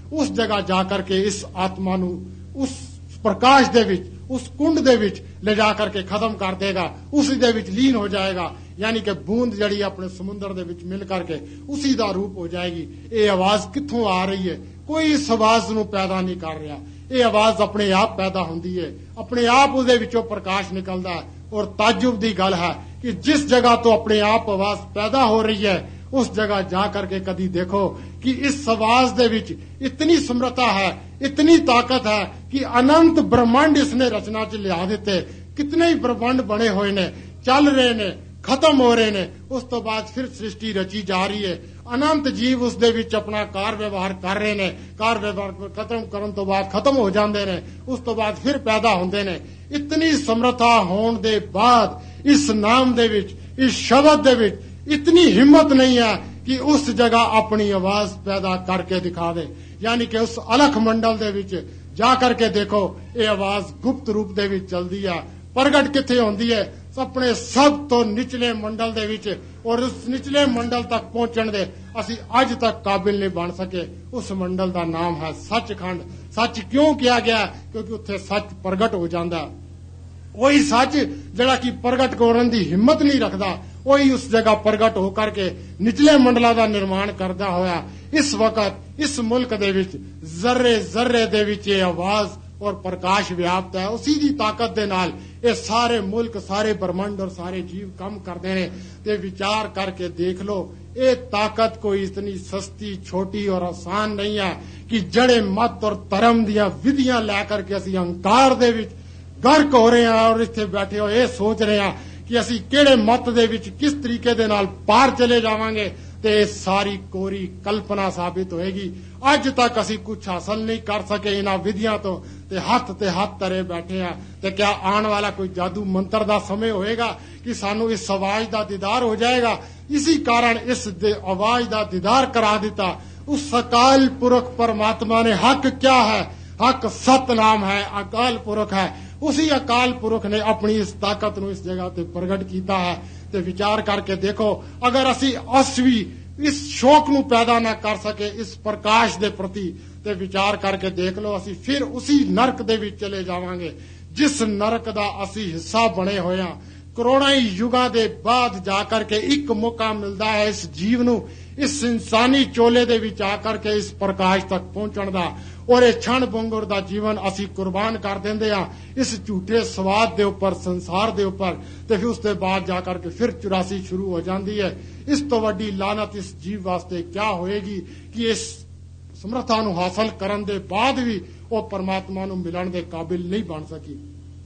ਉਸ ਜਗ੍ਹਾ ਜਾ ਕਰਕੇ ਇਸ ਆਤਮਾ ਨੂੰ ਉਸ ਪ੍ਰਕਾਸ਼ ਦੇ ਵਿੱਚ, ਉਸ ਕੁੰਡ ਦੇ ਵਿੱਚ ਲਿਜਾ ਕਰਕੇ ਖਤਮ ਕਰ ਦੇਗਾ, ਉਸੇ ਦੇ ਵਿੱਚ ਲੀਨ ਹੋ ਜਾਏਗਾ। ਯਾਨੀ ਕਿ ਬੂੰਦ ਜਿਹੜੀ ਆਪਣੇ ਸਮੁੰਦਰ ਦੇ ਵਿੱਚ ਮਿਲ ਕਰਕੇ ਉसी ਦਾ ਰੂਪ ਹੋ ਜਾਏਗੀ। ਇਹ ਆਵਾਜ਼ ਕਿੱਥੋਂ ਆ ਰਹੀ ਹੈ? ਕੋਈ ਇਸ ਆਵਾਜ਼ ਨੂੰ ਪੈਦਾ ਨਹੀਂ ਕਰ ਰਿਹਾ। ਇਹ ਆਵਾਜ਼ ਆਪਣੇ ਆਪ ਪੈਦਾ ਹੁੰਦੀ ਹੈ, ਆਪਣੇ ਆਪ ਉਹਦੇ ਵਿੱਚੋਂ ਪ੍ਰਕਾਸ਼ ਨਿਕਲਦਾ ਹੈ। ਔਰ ਤਾਜੁਬ ਦੀ ਗੱਲ ਹੈ ਕਿ ਜਿਸ ਜਗ੍ਹਾ ਤੋਂ ਆਪਣੇ ਆਪ ਆਵਾਜ਼ ਪੈਦਾ ਹੋ ਰਹੀ ਹੈ, उस जगह जा करके कभी देखो कि इस आवाज दे विच इतनी समर्था है, इतनी ताकत है कि अनंत ब्रह्मांड इसने रचना च लिया दिते। कितने ही ब्रह्मांड बने हुए ने, चल रहे ने, खत्म हो रहे ने, उस तो बाद फिर सृष्टि रची जा रही है। अनंत जीव उस दे विच अपना कार व्यवहार कर रहे ने, कार व्यवहार खत्म करन तो बाद खत्म हो जाते ने, उस तो बाद फिर पैदा होंदे ने। इतनी समर्था होने दे बाद इस नाम दे विच, इस शब्द दे विच इतनी हिम्मत नहीं है कि उस जगह अपनी आवाज पैदा करके दिखा दे। यानी कि उस अलख मंडल दे विच जा करके देखो, ये आवाज गुप्त रूप दे विच चलदी है। प्रगट किथे होंदी है? अपने सब तो निचले मंडल दे विच, और उस निचले मंडल तक पहुंचण दे असी अज तक काबिल नहीं बन सके। उस मंडल का नाम है सचखंड। सच क्यों किया गया? क्योंकि उत्थे सच प्रगट हो जाता है। वही सच जिहड़ा कि प्रगट करन दी हिम्मत नहीं रखता, वही उस जगह प्रगट होकर के निचले मंडलों का निर्माण करता होया इस वक्त इस मुल्क दे विच जर्रे जर्रे दे विच ये आवाज और प्रकाश व्याप्त है। उसी दी ताकत दे नाल ये सारे मुल्क, सारे ब्रह्मांड और सारे जीव कम करते हैं। ते विचार करके देख लो, ये ताकत कोई इतनी सस्ती, छोटी और आसान नहीं है कि जड़े मत और धर्म दियां विधियां लैकर के असीं अहंकार दे विच गर्क हो रहे हैं और इत्थे बैठे हो ये सोच रहे हैं कि असीं किहड़े मत दे विच किस तरीके दे नाल पार चले जावांगे। ते सारी कोरी कल्पना साबित होएगी। अज तक असीं कुछ हासिल नहीं कर सके इन्हां विधियां तो ते हाथ तरे बैठे हैं। ते क्या आने वाला कोई जादू मंत्र दा समय होएगा कि सानू इस आवाज दा दीदार हो जाएगा? इसी कारण इस आवाज दा दीदार करा दिता। उस अकाल पुरख परमात्मा ने हक क्या है? हक सतनाम है, अकाल पुरख है। उसी अकाल पुरख ने अपनी इस ताकत नूं इस जगह ते प्रगट कीता है। ते विचार करके देखो, अगर असी भी इस शौक नूं पैदा ना कर सके इस प्रकाश दे प्रति, ते विचार करके देख लो, असी फिर उसी नरक दे विच चले जावांगे जिस नरक दा असी हिस्सा बने होए हां। करोड़ां युगां दे बाद जाकर के एक मौका मिलता है इस जीव नूं इस इंसानी चोले दे विच आकर के इस प्रकाश तक पहुंचण दा, और ये क्षण भंगुर दा जीवन असी कुर्बान कर देंदे हां इस झूठे स्वाद दे उपर, संसार दे उपर। ते फिर उसके बाद जाकर के फिर 84 शुरू हो जाती है। इस तो वड्डी लानत इस जीव वास्ते क्या होएगी कि इस समर्था नूं हासिल करन दे बाद भी वो परमात्मा नूं मिलण दे काबिल नहीं बन सकी।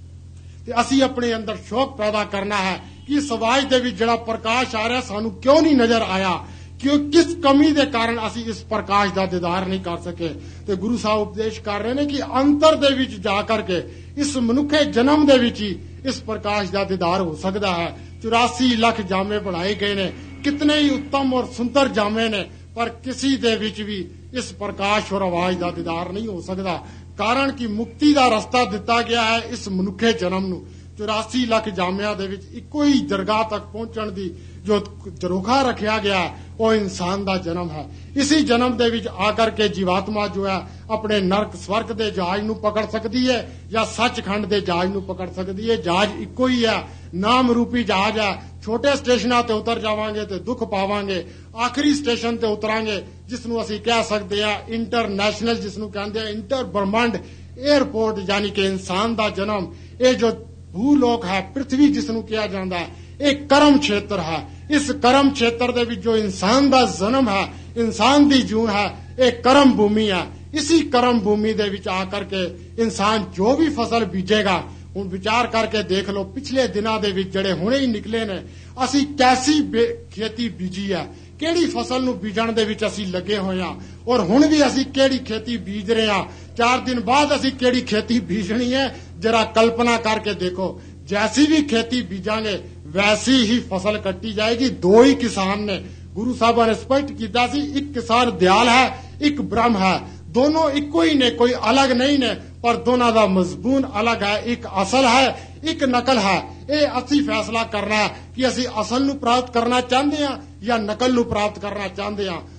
ते असी अपने अंदर शौक पैदा करना है कि इस आवाज दे विच जिहड़ा प्रकाश आ रहा सानू क्यों नहीं नजर आया, क्यों किस कमी दे कारण असी इस प्रकाश दा दीदार नहीं कर सके। ते गुरु साहब उपदेश कर रहे ने कि अंतर दे विच जा करके इस मनुखे जन्म दे विच ही इस प्रकाश दा दीदार हो सकता है। 84 लाख जामे बनाए गए ने, कितने ही उत्तम और सुंदर जामे ने, पर किसी दे विच भी इस प्रकाश और आवाज दा दीदार नहीं हो सकता। कारण कि मुक्ति दा रस्ता दिता गया है इस मनुखे जन्म नूं। 84 लाख जामिया दे विच इक्को ही दरगाह तक पहुंचण दी जो झरोखा रखा गया है वो इंसान दा जन्म है। इसी जन्म दे विच आकर के जीवात्मा जो है अपने नरक स्वर्ग दे जहाज नूं पकड़ सकती है या सचखंड दे जहाज नूं पकड़ सकती है। जहाज इक्को ही है, नाम रूपी जहाज है। छोटे स्टेशनां ते उतर जावांगे ते दुख पावांगे, आखिरी स्टेशन ते उतरांगे जिसनूं असीं कह सकते हैं इंटरनेशनल, जिसनूं कहंदे हैं इंटर ब्रह्मांड एयरपोर्ट, यानी कि इंसान दा जन्म। ये जो भूलोक है, पृथ्वी जिसनूं कहा जाता है, एक कर्म क्षेत्र है। इस कर्म क्षेत्र दे विच जो इंसान दा जन्म है, इंसान दी जून है, एक कर्म भूमि है। इसी कर्म भूमि दे विच आकर के इंसान जो भी फसल बीजेगा, हुण विचार करके देख लो पिछले दिनां दे विच जिहड़े हुणे ही निकले ने, असीं कैसी खेती बीजी है, केड़ी फसल नूं बीजण दे विच असीं लगे होए हां, और हुण भी असीं केड़ी खेती बीज रहे हां। 4 दिन बाद असीं केड़ी खेती बीजणी है, जरा कल्पना करके देखो। जैसी भी खेती बीजांगे वैसी ही फसल कट्टी जाएगी। 2 ही किसान ने, गुरु साहब ने स्पष्ट किया सी, एक किसान दयाल है, एक ब्रह्म है। दोनों इक्को ही ने, कोई अलग नहीं ने, पर दोनों का मजबून अलग है। एक असल है, एक नकल है। ये असी फैसला करना है कि असी असल नूं प्राप्त करना चाहते हैं या नकल नूं प्राप्त करना चाहते हैं।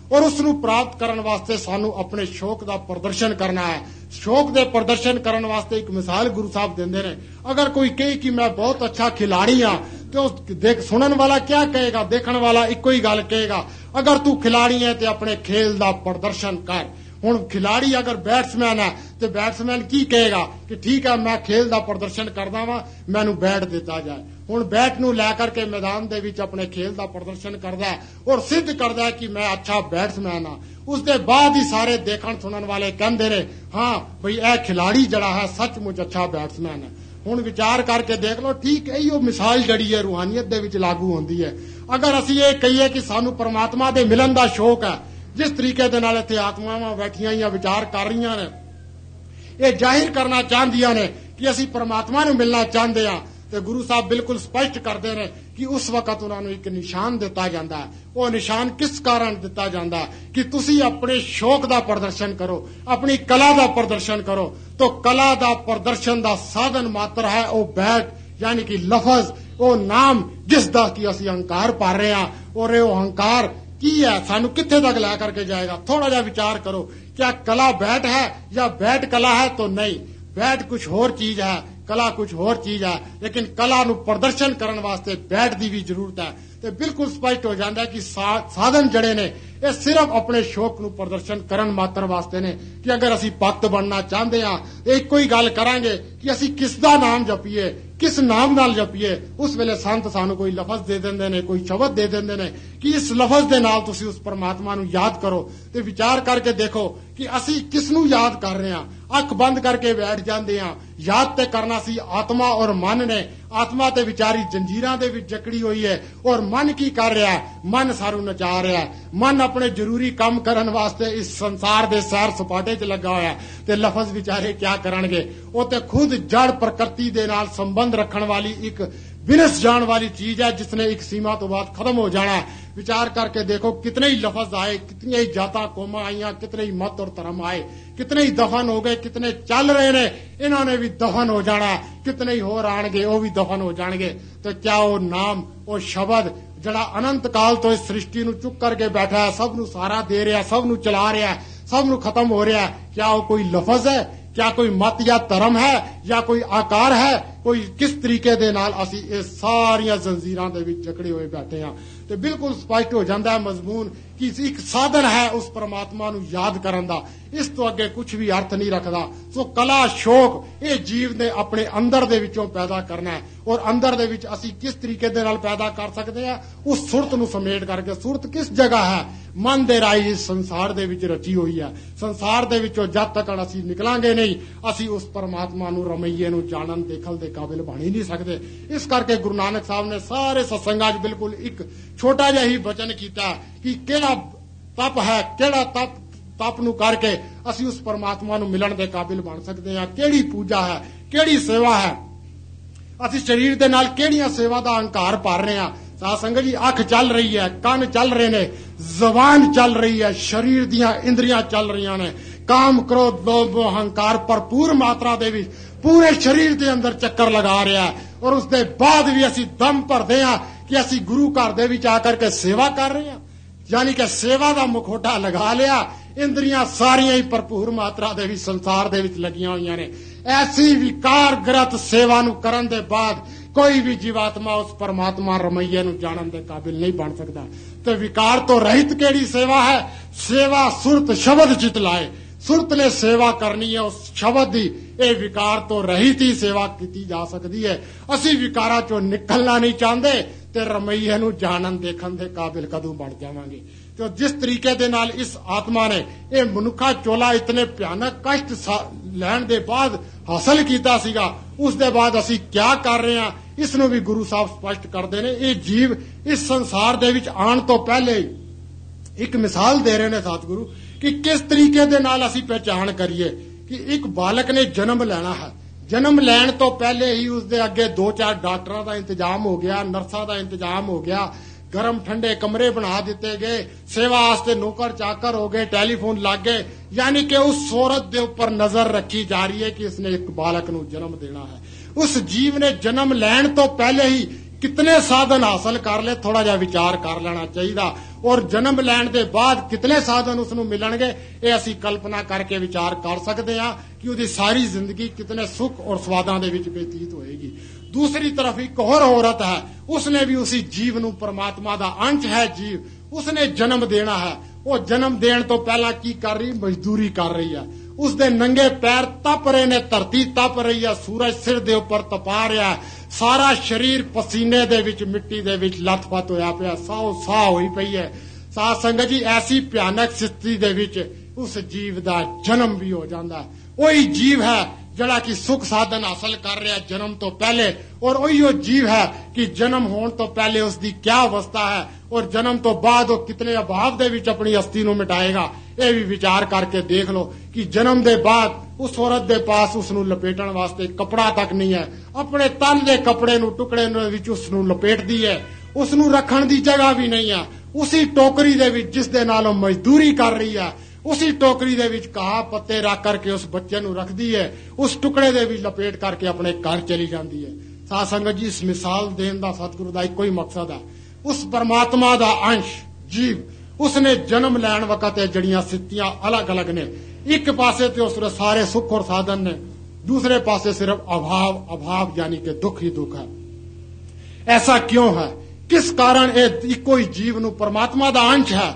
ਔਰ ਉਸ ਨੂੰ ਪ੍ਰਾਪਤ ਕਰਨ ਵਾਸਤੇ ਸਾਨੂੰ ਆਪਣੇ ਸ਼ੌਕ ਦਾ ਪ੍ਰਦਰਸ਼ਨ ਕਰਨਾ ਹੈ। ਸ਼ੌਕ ਦੇ ਪ੍ਰਦਰਸ਼ਨ ਕਰਨ ਵਾਸਤੇ ਇੱਕ ਮਿਸਾਲ ਗੁਰੂ ਸਾਹਿਬ ਦਿੰਦੇ ਨੇ, ਅਗਰ ਕੋਈ ਕਹੇ ਕਿ ਮੈਂ ਬਹੁਤ ਅੱਛਾ ਖਿਲਾੜੀ ਹਾਂ ਤੇ ਉਸ ਸੁਣਨ ਵਾਲਾ क्या कहेगा, ਦੇਖਣ ਵਾਲਾ ਇੱਕੋ ਹੀ ਗੱਲ ਕਹੇਗਾ, ਅਗਰ ਤੂੰ ਖਿਲਾੜੀ ਹੈ ਤੇ ਆਪਣੇ ਖੇਲ ਦਾ ਪ੍ਰਦਰਸ਼ਨ ਕਰ। ਹੁਣ ਖਿਲਾੜੀ ਅਗਰ ਬੈਟਸਮੈਨ ਹੈ ਤੇ ਬੈਟਸਮੈਨ ਕੀ ਕਹੇਗਾ ਕਿ ਠੀਕ ਹੈ ਮੈਂ ਖੇਲ ਦਾ ਪ੍ਰਦਰਸ਼ਨ ਕਰਦਾ ਵਾਂ, ਮੈਨੂੰ ਬੈਟ ਦਿੱਤਾ ਜਾਏ। ਹੁਣ ਬੈਟ ਨੂੰ ਲੈ ਕਰਕੇ ਮੈਦਾਨ ਦੇ ਵਿੱਚ ਆਪਣੇ ਖੇਲ ਦਾ ਪ੍ਰਦਰਸ਼ਨ ਕਰਦਾ ਹੈ ਔਰ ਸਿੱਧ ਕਰਦਾ ਹੈ ਕਿ ਮੈਂ ਅੱਛਾ ਬੈਟਸਮੈਨ ਹਾਂ। ਉਸ ਦੇ ਬਾਅਦ ਹੀ ਸਾਰੇ ਦੇਖਣ ਸੁਣਨ ਵਾਲੇ ਕਹਿੰਦੇ ਨੇ ਹਾਂ ਬਈ ਇਹ ਖਿਲਾੜੀ ਜਿਹੜਾ ਹੈ ਸੱਚਮੁੱਚ ਅੱਛਾ ਬੈਟਸਮੈਨ ਹੈ। ਹੁਣ ਵਿਚਾਰ ਕਰਕੇ ਦੇਖ ਲਓ, ਠੀਕ ਇਹੀ ਉਹ ਮਿਸਾਲ ਜਿਹੜੀ ਹੈ ਰੂਹਾਨੀਅਤ ਦੇ ਵਿੱਚ ਲਾਗੂ ਹੁੰਦੀ ਹੈ। ਅਗਰ ਅਸੀਂ ਇਹ ਕਹੀਏ ਕਿ ਸਾਨੂੰ ਪਰਮਾਤਮਾ ਦੇ ਮਿਲਣ ਦਾ ਸ਼ੌਕ ਹੈ, ਜਿਸ ਤਰੀਕੇ ਦੇ ਨਾਲ ਇੱਥੇ ਆਤਮਾਵਾਂ ਬੈਠੀਆਂ ਜਾਂ ਵਿਚਾਰ ਕਰ ਰਹੀਆਂ ਨੇ, ਇਹ ਜ਼ਾਹਿਰ ਕਰਨਾ ਚਾਹੁੰਦੀਆਂ ਨੇ ਕਿ ਅਸੀਂ ਪਰਮਾਤਮਾ ਨੂੰ ਮਿਲਣਾ ਚਾਹੁੰਦੇ ਹਾਂ, ਤੇ ਗੁਰੂ ਸਾਹਿਬ ਬਿਲਕੁਲ ਸਪਸ਼ਟ ਕਰਦੇ ਨੇ ਕਿ ਉਸ ਵਕਤ ਉਹਨਾਂ ਨੂੰ ਇੱਕ ਨਿਸ਼ਾਨ ਦਿੱਤਾ ਜਾਂਦਾ ਹੈ। ਉਹ ਨਿਸ਼ਾਨ ਕਿਸ ਕਾਰਨ ਦਿੱਤਾ ਜਾਂਦਾ ਕਿ ਤੁਸੀਂ ਆਪਣੇ ਸ਼ੌਕ ਦਾ ਪ੍ਰਦਰਸ਼ਨ ਕਰੋ, ਆਪਣੀ ਕਲਾ ਦਾ ਪ੍ਰਦਰਸ਼ਨ ਕਰੋ। ਤਾਂ ਕਲਾ ਦਾ ਪ੍ਰਦਰਸ਼ਨ ਦਾ ਸਾਧਨ ਮਾਤਰ ਹੈ ਉਹ ਬੈਟ, ਯਾਨੀ ਕਿ ਲਫ਼ਜ਼, ਉਹ ਨਾਮ ਜਿਸ ਦਾ ਕਿ ਅਸੀਂ ਹੰਕਾਰ ਪਾ ਰਹੇ ਹਾਂ। ਔਰ ਇਹ ਹੰਕਾਰ ਕੀ ਹੈ, ਸਾਨੂੰ ਕਿੱਥੇ ਤੱਕ ਲੈ ਕਰਕੇ ਜਾਏਗਾ? ਥੋੜਾ ਜਿਹਾ ਵਿਚਾਰ करो, क्या कला बैट है या बैट कला है? तो नहीं, बैट कुछ और चीज है, कला कुछ और चीज है। लेकिन कला ਨੂੰ ਪ੍ਰਦਰਸ਼ਨ ਕਰਨ ਵਾਸਤੇ ਬੈਟ ਦੀ ਵੀ ਜ਼ਰੂਰਤ ਹੈ। ਤੇ ਬਿਲਕੁਲ ਸਪਸ਼ਟ ਹੋ ਜਾਂਦਾ ਕਿ ਸਾਧਨ ਜਿਹੜੇ ਨੇ ਇਹ ਸਿਰਫ ਆਪਣੇ ਸ਼ੌਕ ਨੂੰ ਪ੍ਰਦਰਸ਼ਨ ਕਰਨ ਮਾਤਰ ਵਾਸਤੇ ਨੇ। ਕਿ ਅਗਰ ਅਸੀਂ ਭਗਤ ਬਣਨਾ ਚਾਹੁੰਦੇ ਹਾਂ ਤੇ ਇੱਕੋ ਹੀ ਗੱਲ ਕਰਾਂਗੇ ਕਿ ਅਸੀਂ ਕਿਸ ਦਾ ਨਾਮ ਜਪੀਏ, किस नाम नाल जपीए। उस वेले संत सानू कोई लफज दे देंदे ने, कोई शब्द दे देंदे ने कि इस लफज दे नाल तुसी उस परमात्मा नू याद करो। ते विचार करके देखो कि असी किस नू याद कर रहे हैं। अख बंद करके बैठ जाते हैं। याद ते करना सी आत्मा और मन ने। आत्मा ते विचारी जंजीरां दे विच जकड़ी हुई है और मन की कर रहा है? मन सारू नचा रहा है। मन अपने जरूरी काम करन वास्ते इस संसार दे सैर सपाटे च लगा होया है। ते लफज विचारे क्या करनगे? वो ते खुद जड़ प्रकृति दे नाल संबंध रखने वाली एक विनस जान वाली चीज है जिसने एक सीमा तो बाद खत्म हो जाना है। विचार करके देखो कितने ही लफज आए, कितनी ही जाता कौमा आईया, कितने ही मत और धर्म आए, कितने ही दफन हो गए, कितने चल रहे ने इन्होंने भी दफन हो जाना, कितने ही होर आएंगे वो भी दफन हो जाएंगे। तो क्या वो नाम, वो शब्द जड़ा अनंत काल तो इस सृष्टि नू चुक करके बैठा है, सब नू सहारा दे रहा है, सब नू चला रहा है, सब नू खत्म हो रहा है, क्या वो कोई लफज है? क्या कोई मत या धर्म है या कोई आकार है? कोई किस तरीके दे नाल असी ये सारियां जंजीरां दे विच जकड़े हुए बैठे हैं। तो बिल्कुल स्पष्ट हो जाता है मजमून कि एक साधन है उस परमात्मा नू याद करन दा। इस तो अगे कुछ भी अर्थ नहीं रखता। सो कला शौक ये जीव ने अपने अंदर दे विचों पैदा करना है और अंदर दे विच असी किस तरीके दे नाल पैदा कर सकते हैं? उस सुरत नू समेट करके। सुरत किस जगह है? मन दे राही इस संसार दे विच रची हुई है। संसार दे विचों जद तक असी निकलांगे नहीं असी उस परमात्मा नू रमैये नू जानन देखल दे काबिल बन ही नहीं सकते। इस करके गुरु नानक साहब ने सारे सत्संगां च बिल्कुल एक छोटा जिहा ही वचन कीता कि केड़ा तप है, केड़ा तप नू करके असी उस परमात्मा नू मिलन दे काबिल बन सकते हैं। केड़ी पूजा है, केड़ी सेवा है, असी शरीर दे नाल केड़ियां सेवा दा अहंकार पार रहे हैं। साध संगत जी, अख चल रही है, कान चल रहे ने, जबान चल रही है, शरीर दियां इंद्रियां चल रही ने, काम क्रोध लोभ अहंकार भरपूर मात्रा दे विच पूरे शरीर दे अंदर चक्कर लगा रहा है। और उसके बाद भी असी दम भरदे हां कि असी गुरु घर दे विच आकर के सेवा कर रहे हैं, यानी कि सेवा दा मुखोटा लगा लिया। इंद्रियां सारियां ही भरपूर मात्रा दे विच संसार दे विच लगियां होईयां ने। ऐसी विकारग्रत सेवा नू करन दे बाद कोई भी जीवात्मा उस परमात्मा रमैये नू जानन दे काबिल नहीं बन सकता। तो विकार तो रहित केड़ी सेवा है? सेवा सुरत शब्द चित लाए। सुरत ने सेवा करनी है उस शब्द की। ये विकार तो रहित ही सेवा की जा सकती है। असी विकारा चो निकलना नहीं चाहते ते रमैये नू जानन देखन दे काबिल कदों बन जावांगे। तो जिस तरीके दे नाल इस आत्मा ने ये मनुखा चोला इतने भयानक कष्ट लैण दे बाद हासिल कीता सीगा, उस दे बाद असी क्या कर रहे हैं इसनू भी गुरु साहब स्पष्ट करते ने। ये जीव इस संसार दे विच आण तो पहले एक मिसाल दे रहे ने सतगुरु कि किस तरीके दे नाल असी पहचान करिए कि एक बालक ने जन्म लेना है। जन्म लैण तो पहले ही उसदे अगे 2-4 डॉक्टरां दा इंतजाम हो गया, नर्सां दा इंतजाम हो गया, गर्म ठंडे कमरे बना दिते गए, सेवा वास्ते नौकर चाकर हो गए, टेलीफोन लग गए। यानी कि उस औरत दे ऊपर नजर रखी जा रही है कि इसने एक बालक नू जन्म देना है। उस जीव ने जन्म लैण तो पहले ही कितने साधन हासिल कर ले, थोड़ा जा विचार कर लेना चाहिए। ਔਰ ਜਨਮ ਲੈਣ ਦੇ ਬਾਅਦ ਕਿਤਨੇ ਸਾਧਨ ਉਸ ਨੂੰ ਮਿਲਣਗੇ, ਇਹ ਅਸੀਂ ਕਲਪਨਾ ਕਰਕੇ ਵਿਚਾਰ ਕਰ ਸਕਦੇ ਹਾਂ ਕਿ ਉਹਦੀ ਸਾਰੀ ਜ਼ਿੰਦਗੀ ਕਿਤਨੇ ਸੁੱਖ ਔਰ ਸਵਾਦਾਂ ਦੇ ਵਿੱਚ ਬਤੀਤ ਹੋਏਗੀ। दूसरी तरफ एक और औरत है, उसने भी उसी जीव ਨੂੰ परमात्मा ਦਾ अंश है जीव, उसने जन्म देना है। वो जन्म देने तो पहला की कर रही, मजदूरी कर रही है। उसके नंगे पैर तप रहे ने, धरती तप रही है, सूरज सिर दे उपर तपा रहा है, सारा शरीर पसीने दे विच मिट्टी दे विच लथपथ होया पिया, साओ साह होई पई है। साध संगत जी, ऐसी भयानक स्थिति दे विच उस जीव दा जन्म भी हो जाता है। वही जीव है जड़ा कि सुख साधन हासिल कर रहा है जन्म तो पहले, और वही जीव है कि जन्म होने तो पहले उसकी क्या अवस्था है और जन्म तो बाद वो कितने अभाव दे विच अपनी अस्थि नूं मिटाएगा। ये भी विचार करके देख लो कि जन्म दे बाद उस औरत दे पास उसनूं लपेटण वास्ते कपड़ा तक नहीं है, अपने तन दे कपड़े नूं टुकड़े विच उसनूं लपेटदी है, उसनूं रखण दी जगह भी नहीं है। उसी टोकरी दे विच जिस दे नाल मजदूरी कर रही है, उसी टोकरी दे विच घाह पत्ते रख करके उस बच्चे नूं रखदी है, उस टुकड़े दे विच लपेट करके अपने घर चली जाती है। साध संगत जी, इस मिसाल देने दा सतगुरु दा इक्को ही मकसद है, उस परमात्मा दा अंश जीव उसने जन्म लैण वक्त जड़ियां स्थितियां अलग अलग ने। एक पासे तो उसरे सारे सुख और साधन ने, दूसरे पासे सिर्फ अभाव अभाव यानी कि दुख ही दुख है। ऐसा क्यों है, किस कारण इक्को ही जीव नूं परमात्मा दा अंश है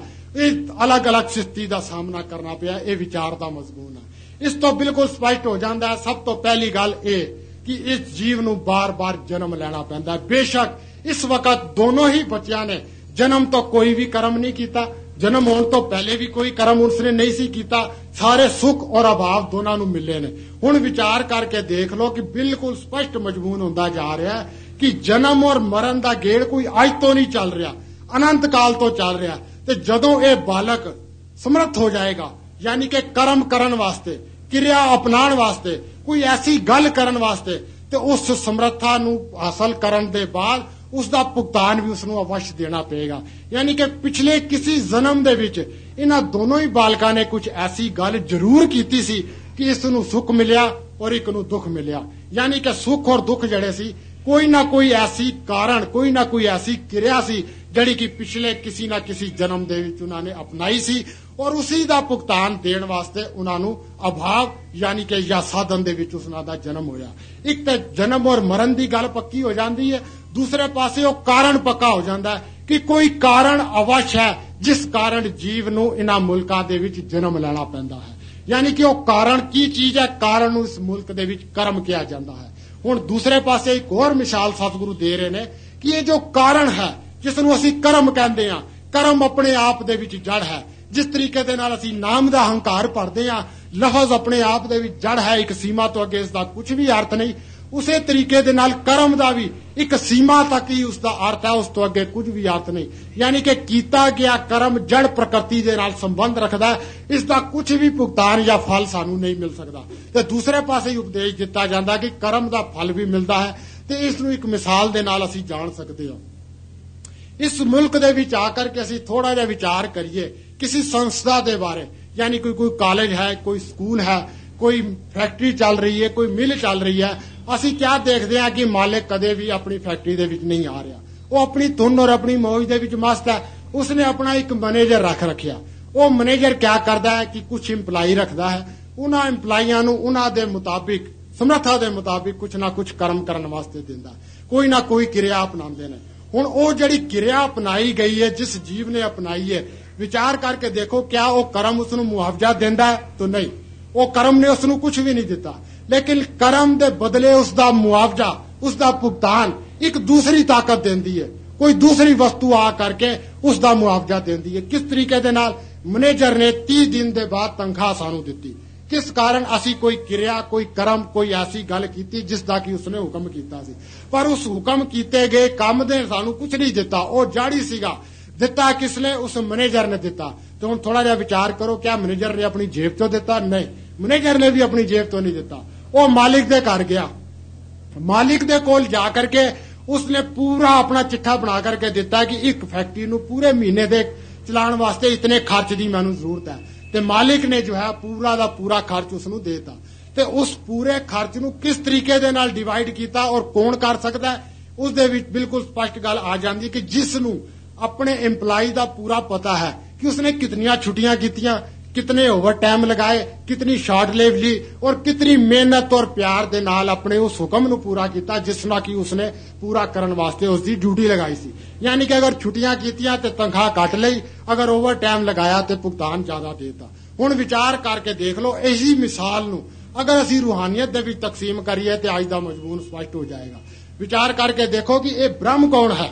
अलग अलग स्थिति का सामना करना पिया, यह विचार का मजमून है। इस तो बिल्कुल स्पष्ट हो जाता है। सब तो पहली गल ये कि इस जीव नूं बार बार जन्म लेना पैंदा है। बेशक इस वक्त दोनों ही बच्चियां ने जन्म तो कोई भी कर्म नहीं किया, जन्म होने तो पहले भी कोई कर्म उसने नहीं सी कीता, सारे सुख और अभाव दोनों नूं मिले ने। हुण विचार करके देख लो कि बिल्कुल स्पष्ट मजमून होंदा जा रहा है कि जन्म और मरण का गेड़ कोई अज तो नहीं चल रहा, अनंत काल तो चल रहा। ते जदों ये बालक समर्थ हो जाएगा, यानी कि कर्म करन वास्ते, क्रिया अपनाण वास्ते, कोई ऐसी गल करन वास्ते, ते उस समर्था नूं हासिल करन दे बाद उसका भुगतान भी उसनूं अवश्य देना पेगा। यानी कि पिछले किसी जन्म दे विच इन्हां दोनों ही बालकां ने कुछ ऐसी गल जरूर कीती सी कि इस नूं सुख मिलिया और एक नूं दुख मिलिया। यानी कि सुख और दुख जड़े सी कोई ना कोई ऐसी कारण, कोई ना कोई ऐसी क्रिया सी जड़ी कि पिछले किसी ना किसी जन्म दे विच उन्होंने अपनाई सी, और उसी दा भुगतान देण वास्ते उन्होंने अभाव यानी कि या साधन दे विच उन्हां दा जन्म होया। एक तो जन्म और मरण की गल पक्की हो जाती है, दूसरे पासे वो कारण पक्का हो जाता है कि कोई कारण अवश्य है जिस कारण जीव नूं इन्हां मुल्कां दे विच जन्म लेना पैंदा है। यानी कि वो कारण की चीज है, कारण नूं इस मुल्क दे विच कर्म किया जाता है। हुण दूसरे पासे एक और मिसाल सतगुरु दे रहे ने कि ये जो कारण है जिसनूं असीं कर्म कहंदे आ, कर्म अपने आप दे विच जड़ है। जिस तरीके दे नाल असीं नाम दा हंकार भरदे आ, लफज अपने आप दे विच जड़ है, एक सीमा तो अगे इसदा कुछ भी अर्थ नहीं। उसे तरीके दे नाल कर्म दा भी एक सीमा तक ही उसका अर्थ है, उस तो अगे कुछ भी अर्थ नहीं। यानी कि कीता गया कर्म जड़ प्रकृति दे नाल संबंध रखदा है, इसका कुछ भी भुगतान या फल सानू नहीं मिल सकता। ते दूसरे पासे उपदेश दिता जाता कि कर्म का फल भी मिलता है। ते इसनूं एक मिसाल दे नाल असीं जान सकते हो। इस मुल्क दे विच आकर के असीं थोड़ा जिहा विचार करिए किसी संस्था दे बारे, यानी कोई कॉलेज है, कोई स्कूल है, कोई फैक्ट्री चल रही है, कोई मिल चल रही है। असीं क्या देखते हैं कि मालिक कदे भी अपनी फैक्ट्री दे विच नहीं आ रहा, वो अपनी धुन और अपनी मौज दे विच मस्त है। उसने अपना एक मैनेजर रख रखिया। वो मैनेजर क्या करता है कि कुछ इंपलाई रखता है, उन्हां इंपलाइयां नूं उन्हां दे मुताबिक, समर्था दे मुताबिक कुछ ना कुछ कर्म करन वास्ते दिंदा, कोई ना कोई क्रिया अपनाते हैं। हुण वो जिहड़ी क्रिया अपनाई गई है, जिस जीव ने अपनाई है, विचार करके देखो क्या वो कर्म उसनूं मुआवजा दिंदा है? तो नहीं, वो कर्म ने उसनूं कुछ भी नहीं दिता। लेकिन कर्म दे बदले उसका मुआवजा, उसका भुगतान एक दूसरी ताकत देंदी है, कोई दूसरी वस्तु आ करके उसका मुआवजा देंदी है। किस तरीके दे नाल? मैनेजर ने 30 दिन दे बाद तनख्वाह सानू दिती। किस कारण? असी कोई क्रिया, कोई कर्म, कोई ऐसी गल की जिसका कि उसने हुक्म किया सी, पर उस हुक्म किए गए काम दे सानू कुछ नहीं दिता। वो जाड़ी सीगा, दिता किसने? उस मैनेजर ने दिता। तो हुण थोड़ा जिहा विचार करो, क्या मैनेजर ने अपनी जेब तो दिता? नहीं, मैनेजर ने भी अपनी जेब तो नहीं दिता। वो मालिक दे घर गया, मालिक दे कोल जा करके उसने पूरा अपना चिट्ठा बना करके दिता कि एक फैक्ट्री नूं पूरे महीने दे चलाने वास्ते इतने खर्च की मैनू जरूरत है। ते मालिक ने जो है पूरा दा पूरा खर्च उसनूं देता। ते उस पूरे खर्च नूं किस तरीके दे नाल डिवाइड कीता और कौन कर सकता है, उस दे विच बिल्कुल स्पष्ट गल आ जांदी कि जिसनूं अपने एम्पलाई का पूरा पता है कि उसने कितनियां छुट्टियां कीतियां, कितने ओवर टाइम लगाए, कितनी शॉर्ट लीव ली और कितनी मेहनत और प्यार दे नाल अपने उस हुक्म नूं पूरा किया जिसना कि उसने पूरा करने वास्ते उसकी ड्यूटी लगाई सी। यानी कि अगर छुट्टियां कीतियां तो तनख्वाह कट लई, अगर ओवर टाइम लगाया तो भुगतान ज्यादा देता। हुण विचार करके देख लो, इसी मिसाल नूं अगर असीं रूहानियत दे विच तकसीम करिए तो अज दा मजमून स्पष्ट हो जाएगा। विचार करके देखो कि यह ब्रह्म कौन है।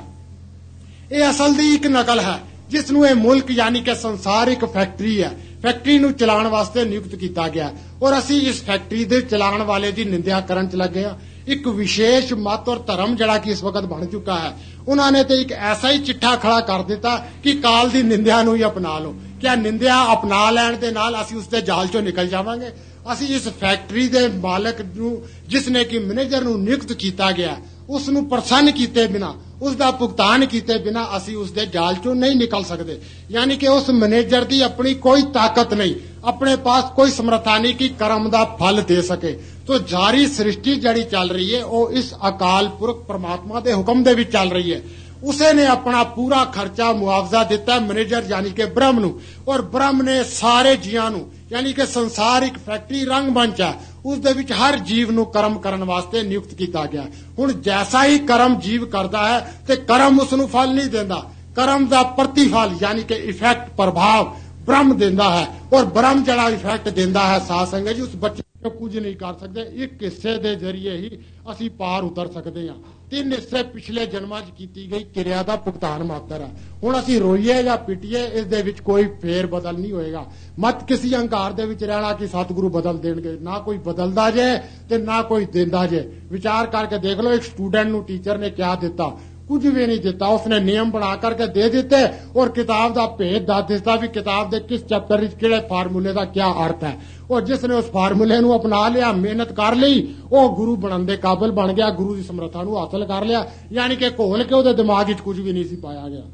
यह असल दी एक नकल है जिसनूं यह मुल्क यानी कि संसार एक फैक्ट्री है, फैक्ट्री नूं चलाउण वास्ते नियुक्त किया गया और असीं इस फैक्ट्री दे चलाउण वाले दी निंदा करन च लगे हां। एक विशेष मत और धर्म जिहड़ा कि इस वक्त बन चुका है, उन्होंने तो एक ऐसा ही चिट्ठा खड़ा कर दिता कि काल दी निंदा नूं ही अपना लो। क्या निंदा अपना लैण दे नाल असीं उसदे जाल चों निकल जावांगे? असीं इस फैक्ट्री दे मालक नूं जिसने कि मैनेजर नूं नियुक्त किया गया उसनूं प्रसन्न कीते बिना, उसका भुगतान किए बिना असीं उसके जाल चों नहीं निकल सकते। यानी कि उस मैनेजर की अपनी कोई ताकत नहीं, अपने पास कोई समर्था नहीं कि कर्म का फल दे सके। तो जारी सृष्टि जड़ी चल रही है वो इस अकाल पुरख परमात्मा के हुक्म दे विच चल रही है। उसे ने अपना पूरा खर्चा मुआवजा दिता मैनेजर यानी कि ब्रह्म नूं, और ब्रह्म ने सारे जियां नूं यानी कि संसार एक फैक्ट्री रंगमंच है, उस दे विच हर जीव नूं कर्म करन वास्ते नियुक्त किया गया। हुण जैसा ही कर्म जीव करता है ते कर्म उसनूं फल नहीं देंदा, कर्म दा प्रतिफल यानी कि इफेक्ट प्रभाव ब्रह्म देंदा है। और ब्रह्म जिहड़ा इफेक्ट देंदा है साध संगत जी उस बच्चे को कुछ नहीं कर सकते। एक हिस्से दे जरिए ही असीं पार उतर सकते हैं। 3 हिस्से पिछले जन्मां च कीती गई किरिया दा भुगतान मात्र है। हुण असीं रोईए या पिटीए इस दे विच कोई फेर बदल नहीं होएगा। मत किसी अहंकार दे विच रहना कि सतगुरु बदल देणगे, ना कोई बदलदा जे ते ना कोई देंदा जे। विचार करके देख लो, एक स्टूडेंट नूं टीचर ने क्या दिता? कुछ भी नहीं दिता। उसने नियम बना करके दे दिते और किताब का भेद दस दिता भी किताब के किस चैप्टर किहड़े फार्मूले का क्या अर्थ है। और जिसने उस फार्मूले नूं अपना लिया, मेहनत कर ली, वो गुरु बनने के काबिल बन गया, गुरु की समर्था नूं हासिल कर लिया। यानी कि घोल के उहदे दिमाग विच कुछ भी नहीं सी पाया गया।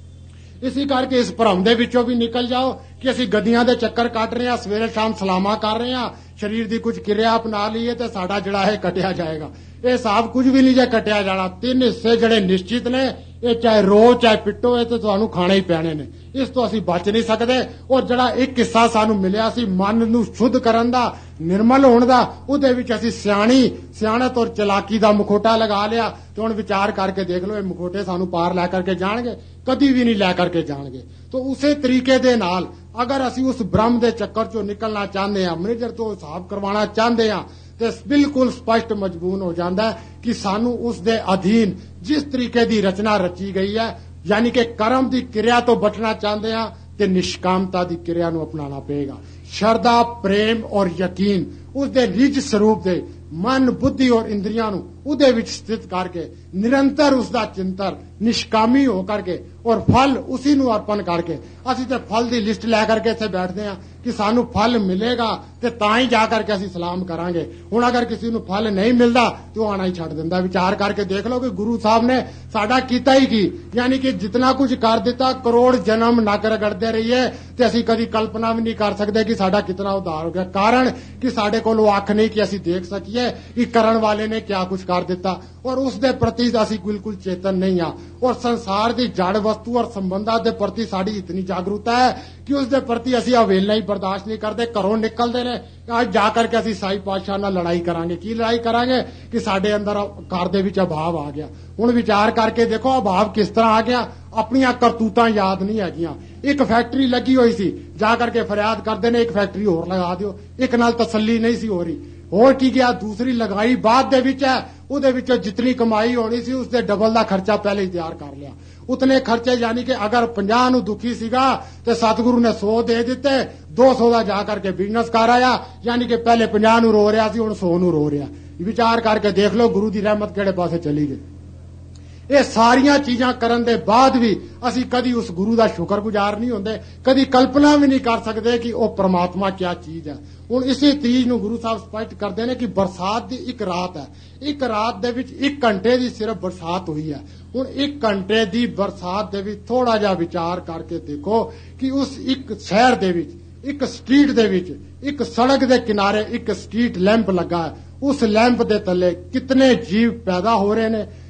इसी करके इस भरम दे विचों भी निकल जाओ कि असीं गड्डियां दे चक्कर कट रहे हैं, सवेरे शाम सलामा कर रहे हैं, शरीर की कुछ क्रिया अपना लीए तो साडा जिहड़ा है कटिया जाएगा। ये हिसाब कुछ भी नहीं जे कटिया जाना। 3 हिस्से जिहड़े निश्चित ने, ये चाहे रो चाहे पिटो, ये तो तुहानूं खाने ही पैने ने, इस तो असीं बच नहीं सकते। और जिहड़ा एक हिस्सा सानूं मिलिया सी मन नूं शुद्ध करन दा, निर्मल होण दा, उहदे विच असीं सियाणत और चलाकी दा मुखोटा लगा लिया। तो हुण विचार करके देख लो, ये मुखोटे सानूं पार लै करके जाणगे? कदी भी नहीं लै करके जाणगे। तो उसे तरीके दे नाल अगर असीं उस ब्रह्म दे चक्कर चों निकलना चाहते हैं, मैनेजर तो हिसाब करवाना चाहते हैं, तो बिल्कुल स्पष्ट मजबून हो जाता है कि सानू उस दे अधीन जिस तरीके की रचना रची गई है, यानी कि कर्म की क्रिया तो बचना चाहते हैं तो निष्कामता की क्रिया नूं अपनाना पेगा। श्रद्धा, प्रेम और यकीन उस दे निज स्वरूप दे मन, बुद्धि और इंद्रियां नूं उहदे विच स्थित करके निरंतर उसका चिंतन निष्कामी होकर के और फल उसी नूं अर्पण करके असीं ते फल की लिस्ट लै करके इत्थे बैठते हैं कि सानू फल मिलेगा ते तां ही जा करके असीं सलाम करांगे। हुण अगर किसी नूं फल नहीं मिलता तो आना ही छड्ड दिंदा। विचार करके देख लो कि गुरु साहब ने साडा कीता ही की, यानी कि जितना कुछ कर दिता, करोड़ जन्म नक रगड़दे रहिए ते असीं कदी कल्पना भी नहीं कर सकते कि साडा कितना उद्धार हो गया। कारण कि साडे कोल अख नहीं कि असीं देख सकीए कि करण वाले ने क्या कुछ कर दिता, और उस दे प्रति असीं बिल्कुल चेतन नहीं आ। और संसार की जड़ वस्तु और संबंधां दे प्रति साडी इतनी जागरूकता है कि उस दे प्रति असीं अवेला ही बर्दाश्त नहीं करते। घरों निकलते ने आज जा करके असीं साई पातशाह नाल लड़ाई करांगे। की लड़ाई करांगे कि साडे अंदर घर दे विच अभाव आ गया। हुण विचार करके देखो अभाव किस तरह आ गया। अपनियां करतूतां याद नहीं हैगियां। एक फैक्ट्री लगी हुई सी, जा करके फरियाद करते ने एक फैक्ट्री होर लगा दिओ, एक नाल तसल्ली नहीं सी हो रही। होर की गया, दूसरी लगाई बाद दे विच है, उहदे विचों जितनी कमाई होनी सी उसदे डबल दा खर्चा पहले ही तैयार कर लिया। उतने खर्चे यानी कि अगर 50 नूं दुखी सीगा ते सतगुरु ने 100 दे दिते, 200 दा जा करके बिजनेस कर आया, यानी कि पहले 50 नूं रो रहा सी हुण 100 नूं रो रहा। विचार करके देख लो गुरु दी रहमत किहड़े पासे चली गई। ये सारियां चीजां करन दे बाद भी असीं कदी उस गुरु दा शुक्रगुजार नहीं होंदे, कदी कल्पना भी नहीं कर सकते कि वह परमात्मा क्या चीज है। हुण इसी चीज नूं गुरु साहब स्पष्ट करते हैं कि बरसात दी एक रात है, एक रात दे विच 1 घंटे दी सिर्फ बरसात हुई है। हुण 1 घंटे दी बरसात दे विच थोड़ा जिहा विचार करके देखो कि उस एक शहर दे विच, एक स्ट्रीट दे विच, एक सड़क दे किनारे एक स्ट्रीट लैंप लगा है। उस लैंप दे थल्ले कितने जीव पैदा हो रहे ने,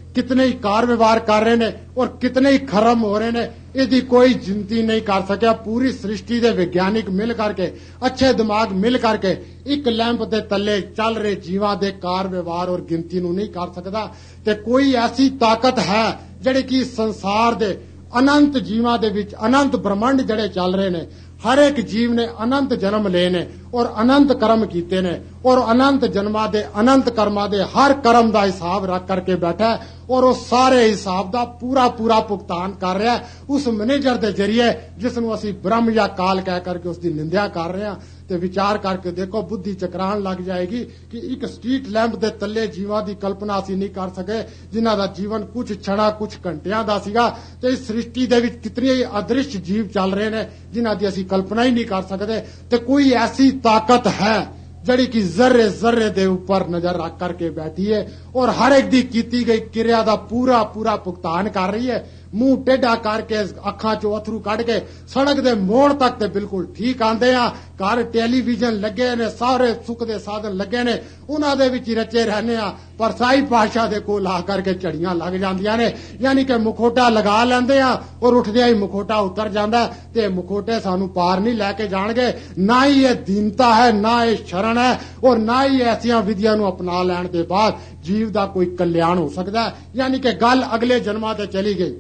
कितने ही कार व्यवहार कर रहे ने और कितने ही खरम हो रहे ने, इसकी कोई गिनती नहीं कर सकिया। पूरी सृष्टि दे वैज्ञानिक मिल करके, अच्छे दिमाग मिल करके एक लैंप दे तले चल रहे जीवां दे कार व्यवहार और गिनती नूं नहीं कर सकदा। ते कोई ऐसी ताकत है जिहड़ी कि संसार दे अनंत जीवां दे विच अनंत ब्रह्मंड जिहड़े चल रहे ने, हर एक जीव ने अनंत जन्म ले ने और अनंत कर्म कीते ने और अनंत जन्मां दे अनंत कर्मां दे हर कर्म दा हिसाब रख करके बैठा है और वो सारे हिसाब दा पूरा पूरा भुगतान कर रहा है उस मैनेजर दे जरिए जिसनूं असीं ब्रह्म या काल कह करके उसकी निंदा कर रहे हैं। ते विचार करके देखो, बुद्धि चकरान लग जाएगी कि एक स्ट्रीट लैंप दे तले जीवां दी कल्पना असीं नहीं कर सके जिन्हां दा जीवन कुछ क्षणा कुछ घंटियां दा सीगा। ते इस सृष्टि दे विच कितने ही अदृश्य जीव चल रहे ने जिन्हां दी असीं कल्पना ही नहीं कर सकते। ते कोई ऐसी ताकत है जड़ी की जर्रे जर्रे दे ऊपर नजर रख करके बैठी है और हर एक दी कीती गई क्रिया दा पूरा पूरा भुगतान कर रही है। मुंह टेढ़ा करके अखां चो अथरू कढ़ के सड़क दे मोड़ तक ते बिल्कुल ठीक आंदे आ। घर टेलीविजन लगे ने, सारे सुख दे साधन लगे ने, उन्हां दे विच रचे रहने आ। पर साई पातशाह दे कोल आ करके झड़ियां लग जांदियां ने, यानी कि मुखोटा लगा लैंदे आ और उठदे ही मुखोटा उतर जांदा ते मुखोटे सानू पार नहीं लैके जाणगे। ना ही ये दीनता है, ना ये शरण है और ना ही ऐसियां विधियां नू अपना लैण दे बाद जीव दा कोई कल्याण हो सकदा है। यानी कि गल अगले जन्मां ते चली गई।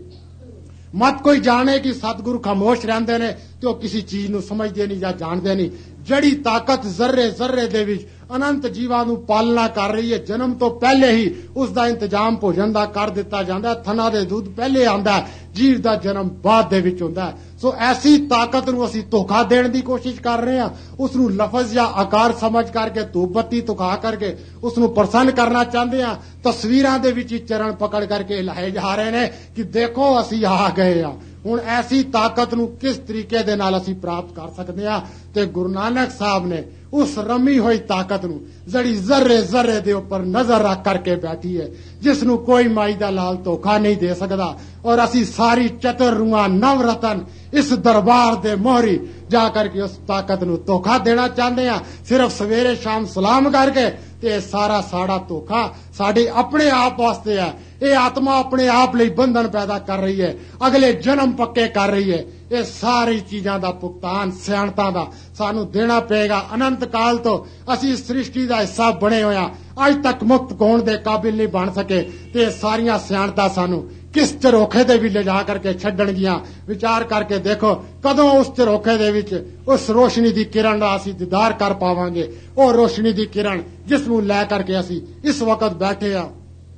मत कोई जाने कि सतगुरु खामोश रहंदे ने ते ओ किसी चीज नू समझदे नहीं या जानदे नहीं। जड़ी ताकत जर्रे जर्रे दे विच अनंत जीवां नू पालना कर रही है, जन्म तो पहले ही उसका इंतजाम भोजन का कर दिता जाता है। थना दे दूध पहले आंदा है, जीव का जन्म बाद दे विच हुंदा है। सो ऐसी ताकत नू असीं धोखा देने की कोशिश कर रहे हैं, उसनू लफज या आकार समझ करके धूप बत्ती धुखा करके उसनू प्रसन्न करना चाहते हैं। तस्वीरां दे विच चरण पकड़ करके लाए जा रहे ने कि देखो असीं आ गए आ। हुण ऐसी ताकत नू किस तरीके दे नाल असीं प्राप्त कर सकते हैं? ते गुरु नानक साहब ने उस रमी हुई ताकत नू जड़ी जर्रे जर्रे दे उपर नजर रख करके बैठी है, जिसनू कोई माई दा लाल धोखा नहीं दे सकदा। और असी सारी चतुर रूहां नवरतन इस दरबार दे मोहरी जा करके उस ताकत नू धोखा देना चाहते हैं। सिर्फ सवेरे शाम सलाम करके ते सारा साड़ा धोखा साडे अपने आप वास्ते है। ये आत्मा अपने आप लिए बंधन पैदा कर रही है, अगले जन्म पक्के कर रही है। ये सारी चीजां दा भुगतान सियाणतां दा सानू देना पेगा। अनंत काल तो असी सृष्टि का हिस्सा बने होया, अज तक मुक्त होने दे काबिल नहीं बन सके। ते सारियां सियाणतां सानू किस झरोखे दे भी ले जा करके छड्डणगियां। विचार करके देखो, कदों उस झरोखे दे विच उस रोशनी दी किरण दा असी दीदार कर पावांगे। ओ रोशनी दी किरण जिसनू लै करके असी इस वक्त बैठे आ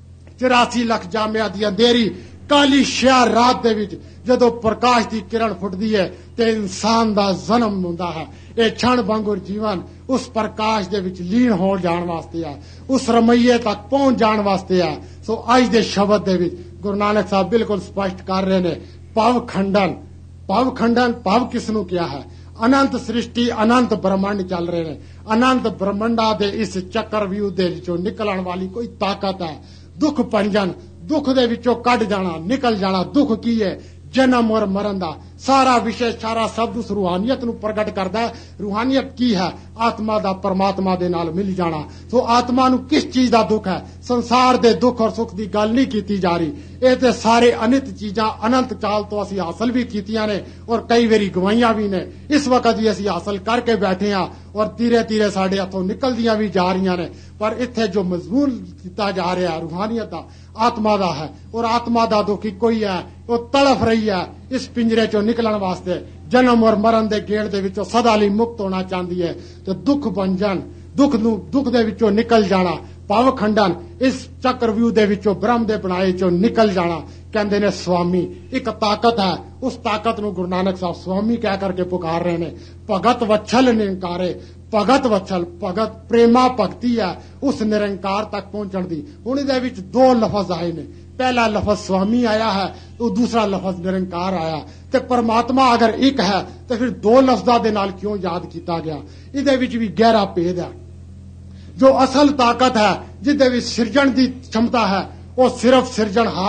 84 लाख जामिया दी अंधेरी काली श्या रात दे विच जदों प्रकाश दी किरण फुटदी है ते इंसान दा जन्म हुंदा है। ये क्षण वांगुर जीवन उस प्रकाश दे विच लीन हो जाण वास्ते है, उस रमैये तक पहुंच जाण वास्ते है। सो अज दे शब्द दे विच गुरु नानक साहब बिल्कुल स्पष्ट कर रहे ने, भव खंडन। भव खंडन भव किसनू क्या है? अनंत सृष्टि अनंत ब्रह्मंड चल रहे ने, अनंत ब्रह्मंडा दे इस चक्रव्यूह दे विचों निकलण वाली कोई ताकत है। दुख पंजन, दुख दे विचों कढ जाना, निकल जाना। दुख की है? जन्म और मरण दा सारा विषय सारा शब्द उस रूहानियत नू प्रगट करदा है। रूहानियत की है? आत्मा दा परमात्मा दे नाल मिल जाना। तो आत्मा नू किस चीज दा दुख है? संसार दे दुख और सुख दी गल नहीं कीती जा रही। ये ते सारे अनित चीजां अनंत काल तो असी हासिल भी कीतियां ने और कई बारी गवाइयां भी ने। इस वक्त भी असी हासिल करके बैठे हां और धीरे धीरे साडे हथों निकलदियां भी जा रही ने। पर इत्थे जो मजमून कीता जा रहा है रूहानियत दा, आत्मा दा है। और आत्मा दा दुख इक्को ही है, वो तड़फ रही है इस पिंजरे चों निकलण वास्ते। जन्म और मरण दे गेड़ दे विचों सदा लई मुक्त होना चाहती है। तो दुख भंजन, दुख दे विचों निकल जाना। भव खंडन, इस चक्रव्यूह दे विचों ब्रह्म दे बनाए चों निकल जाना। कहंदे ने स्वामी, एक ताकत है, उस ताकत नू गुरु नानक साहब स्वामी कह करके पुकार रहे ने। भगत वत्सल निरंकारे, भगत वत्सल, भगत प्रेमा भगती है उस निरंकार तक पहुंचण दी। हुण इहदे विच दो लफज आए ने, पहला लफज स्वामी आया है तो दूसरा लफज निरंकार आया। ते परमात्मा अगर एक है तो फिर दो लफ्जां दे नाल क्यों याद किया गया? इहदे विच भी गहरा भेद है। जो असल ताकत है, जिहदे विच सिरजण दी क्षमता है, वो सिर्फ सिरजणहार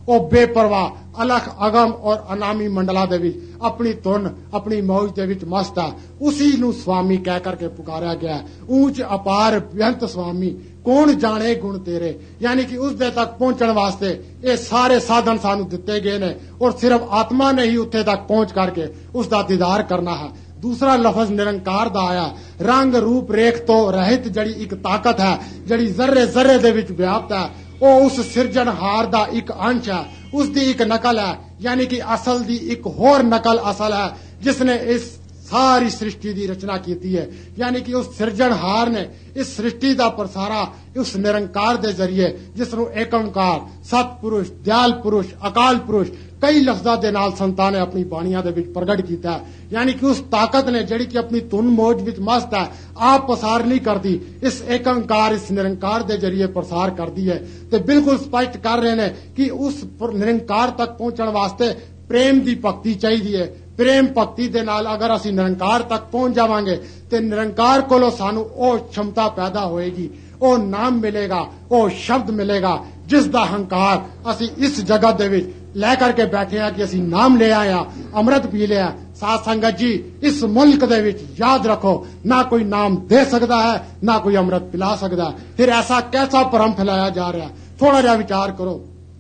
ਉਹ ਬੇਪਰਵਾਹ ਅਲਖ ਅਗਮ ਔਰ ਅਨਾਮੀ ਮੰਡਲਾਂ ਦੇ ਵਿੱਚ ਆਪਣੀ ਧੁਨ ਆਪਣੀ ਮੌਜ ਦੇ ਵਿੱਚ ਮਸਤ ਹੈ। ਉसी ਨੂੰ स्वामी ਕਹਿ ਕਰਕੇ ਪੁਕਾਰਿਆ ਗਿਆ। ਊਂਚ ਅਪਾਰ ਬੇਅੰਤ स्वामी ਕੌਣ ਜਾਣੇ ਗੁਣ ਤੇਰੇ, ਯਾਨੀ ਕਿ ਉਸ ਦੇ ਤੱਕ ਪਹੁੰਚਣ ਵਾਸਤੇ ਇਹ ਸਾਰੇ ਸਾਧਨ ਸਾਨੂੰ ਦਿੱਤੇ ਗਏ ਨੇ ਔਰ ਸਿਰਫ ਆਤਮਾ ਨੇ ਹੀ ਉੱਥੇ ਤੱਕ ਪਹੁੰਚ ਕਰਕੇ ਉਸ ਦਾ ਦੀਦਾਰ ਕਰਨਾ ਹੈ। दूसरा लफज निरंकार दा आया, रंग रूप रेख तो रहित जड़ी एक ताकत है जड़ी जर्रे जर्रे दे विच व्याप्त है, वो उस सिरजनहार दा एक अंश है, उसदी एक नकल है, यानी कि असल दी एक होर नकल असल है जिसने इस सारी सृष्टि की रचना की है। यानी कि उस सिरजनहार ने इस सृष्टि का प्रसारा उस निरंकार के जरिए जिसनों एक ओंकार सतपुरुष दयाल पुरुष अकाल पुरुष कई लफ्जां दे नाल संतां ने अपनी बाणियां दे विच प्रगट कीता है। यानी कि उस ताकत ने जिहड़ी कि अपनी धुन मौज विच मस्त है आप प्रसार नहीं करती, इस एक ओंकार इस निरंकार के जरिए प्रसार करती है। तो बिल्कुल स्पष्ट कर रहे हैं कि उस निरंकार तक पहुंचने वास्ते प्रेम की भक्ति चाहिए। प्रेम भक्ति दे नाल अगर असी निरंकार तक पहुंच जावांगे तो निरंकार कोलों सानू ओ क्षमता पैदा होएगी, ओ नाम मिलेगा, ओ शब्द मिलेगा जिसदा हंकार असी इस जगत दे विच लै करके बैठे हैं कि असी नाम ले आया, अमृत पी लिया। साथ संगत जी इस मुल्क दे विच याद रखो ना कोई नाम दे सकता है ना कोई अमृत पिला सकता है। फिर ऐसा कैसा भरम फैलाया जा रहा है, थोड़ा जा विचार करो।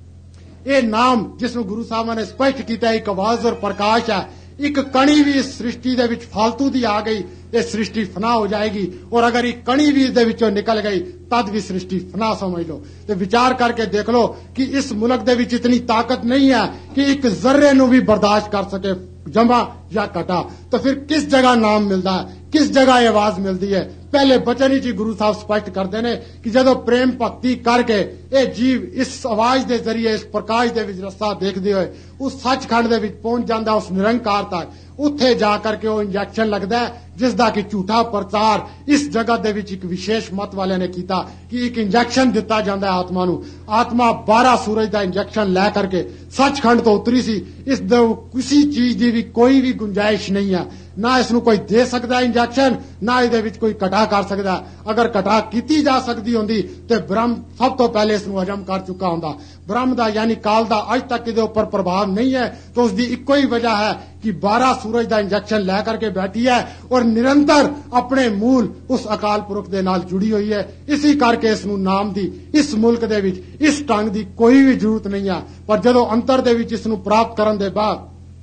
ये नाम जिसनों गुरु साहब ने स्पष्ट किया एक आवाज और प्रकाश है, एक कणी भी इस सृष्टि दे विच फालतू दी आ गई ये सृष्टि फना हो जाएगी, और अगर एक कणी भी इस विचों निकल गई तद भी सृष्टि फना समझ लो। तो विचार करके देख लो कि इस मुल्क दे विच इतनी ताकत नहीं है कि एक जर्रे नू भी बर्दाश्त कर सके जमा या कटा, तो फिर किस जगह नाम मिलता है, किस जगह आवाज मिलती है। पहले बचन ही जी गुरु साहब स्पष्ट करते हैं कि जदों प्रेम भक्ति करके ये जीव इस आवाज के जरिए इस प्रकाश के रस्ता देखते हुए उस सचखंड के पहुंच जाता उस निरंकार तक, उत्थे जा करके वो इंजैक्शन लगता है जिसका कि झूठा प्रचार इस जगत दे विच एक विशेष मत वाले ने किया कि एक इंजैक्शन दिता जाता है आत्मा नू। आत्मा 12 सूरज का इंजैक्शन लै करके सचखंड तो उतरी सी, इस किसी चीज की भी कोई भी गुंजाइश नहीं है, ना इसनू कोई दे सकता इंजैक्शन ना इहदे विच कोई कटा कर सकता। अगर कटा की जा सकती होंदी तो ब्रह्म सब तो पहले इसनू हजम कर चुका होंदा। ब्रह्म दा यानी काल दा अज तक इहदे उपर प्रभाव नहीं है, तो उसकी इक्को ही वजह है कि 12 सूरज का इंजैक्शन लै करके बैठी है और निरंतर अपने मूल उस अकाल पुरख दे नाल जुड़ी हुई है। इसी करके इसनू नाम दी इस मुल्क दे विच इस ढंग की कोई भी जरूरत नहीं है, पर जदों अंतर दे विच इसनू प्राप्त करन दे बाद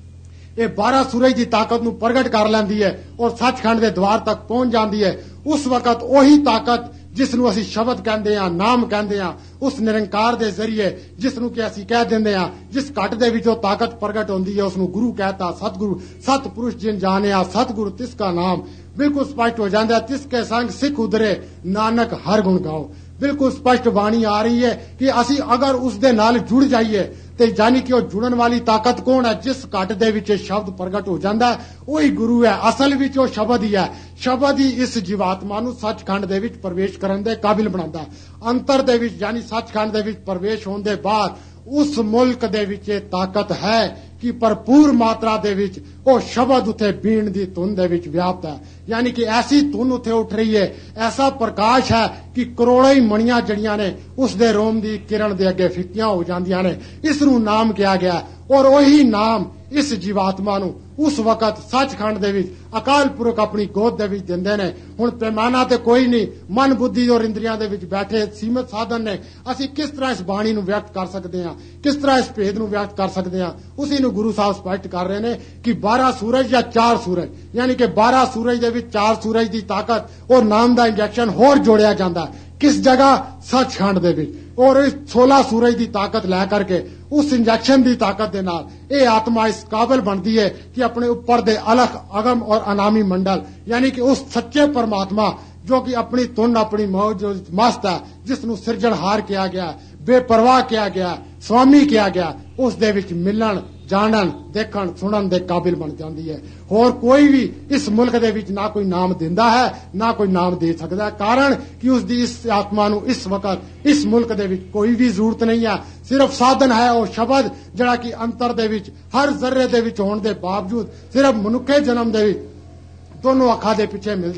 ये 12 सूरज की ताकत नू प्रगट कर लैंदी है और सचखंड के द्वार तक पहुंच जाती है। उस वक्त ओही ताकत जिसनू असी शब्द कहते हैं नाम कहते हैं उस निरंकार के जरिए जिसनू कि असी कह देंगे हैं, जिस घट दे विचों ताकत प्रगट होती है उसनू गुरु कहता। सतगुरु सतपुरुष जिन जानिया सतगुरु तिसका नाम, बिल्कुल स्पष्ट हो जाता है। तिसके संग सिख उधरे नानक हर गुण गाओ, बिल्कुल स्पष्ट बाणी आ रही है कि असी अगर उस दे नाल जुड़ जाइए तो जानी कि जुड़न वाली ताकत कौन है, जिस घट दे विच शब्द प्रगट हो जाता है वही गुरु है। असल विच वो शब्द ही है, शब्द ही इस जीवात्मा नू सचखंड दे विच प्रवेश करन दे काबिल बनाता है। अंतर दे विच यानी सचखंड दे विच प्रवेश होने दे बाद उस मुल्क दे विच ताकत है कि भरपूर मात्रा दे विच वो शब्द उथे बीण दी धुन दे विच व्याप्त है। यानी कि ऐसी धुन उथे उठ रही है, ऐसा प्रकाश है कि करोड़ों ही मणियां जड़ियां ने उस दे रोम दी किरण दे अगे फिक्कियां हो जांदियां ने। इसनू नाम किया गया और वही नाम इस जीवात्मा नू उस वक्त सचखंड दे विच अकाल पुरख अपनी गोद दे विच दिंदे ने। हुण पैमाना ते कोई नहीं, मन बुद्धि और इंद्रियां दे विच बैठे सीमित साधन ने असी किस तरह इस बाणी नू व्यक्त कर सकते हैं, किस तरह इस भेद नू व्यक्त कर सकते हैं। उसी नू गुरु साहब स्पष्ट कर रहे हैं कि 12 सूरज या 4 सूरज यानी कि 12 सूरज दे विच 4 सूरज की ताकत और नाम का इंजैक्शन होर जोड़िया जाता है। किस जगह सचखंड दे विच, और इस 16 सूरज की ताकत लै करके उस इंजैक्शन की ताकत के नाल ये आत्मा इस काबिल बनती है कि अपने ऊपर दे अलख अगम और अनामी मंडल यानी कि उस सच्चे परमात्मा जो कि अपनी धुन अपनी मौज मस्त है, जिसनू सिरजनहार किया गया, बेपरवाह किया गया, स्वामी किया गया, उस दे विच मिलन जानन देखन सुनन दे काबिल बन जाती है। होर कोई भी इस मुल्क दे विच ना कोई नाम दिंदा है ना कोई नाम दे सकता है, कारण कि उसकी इस आत्मा नू इस वक्त इस मुल्क दे विच कोई भी जरूरत नहीं है। सिर्फ साधन है वो शब्द जड़ा कि अंतर दे विच हर जर्रे दे विच होने के बावजूद सिर्फ मनुखे जन्म दे विच दोनों अखा दे पिछे मिलता है।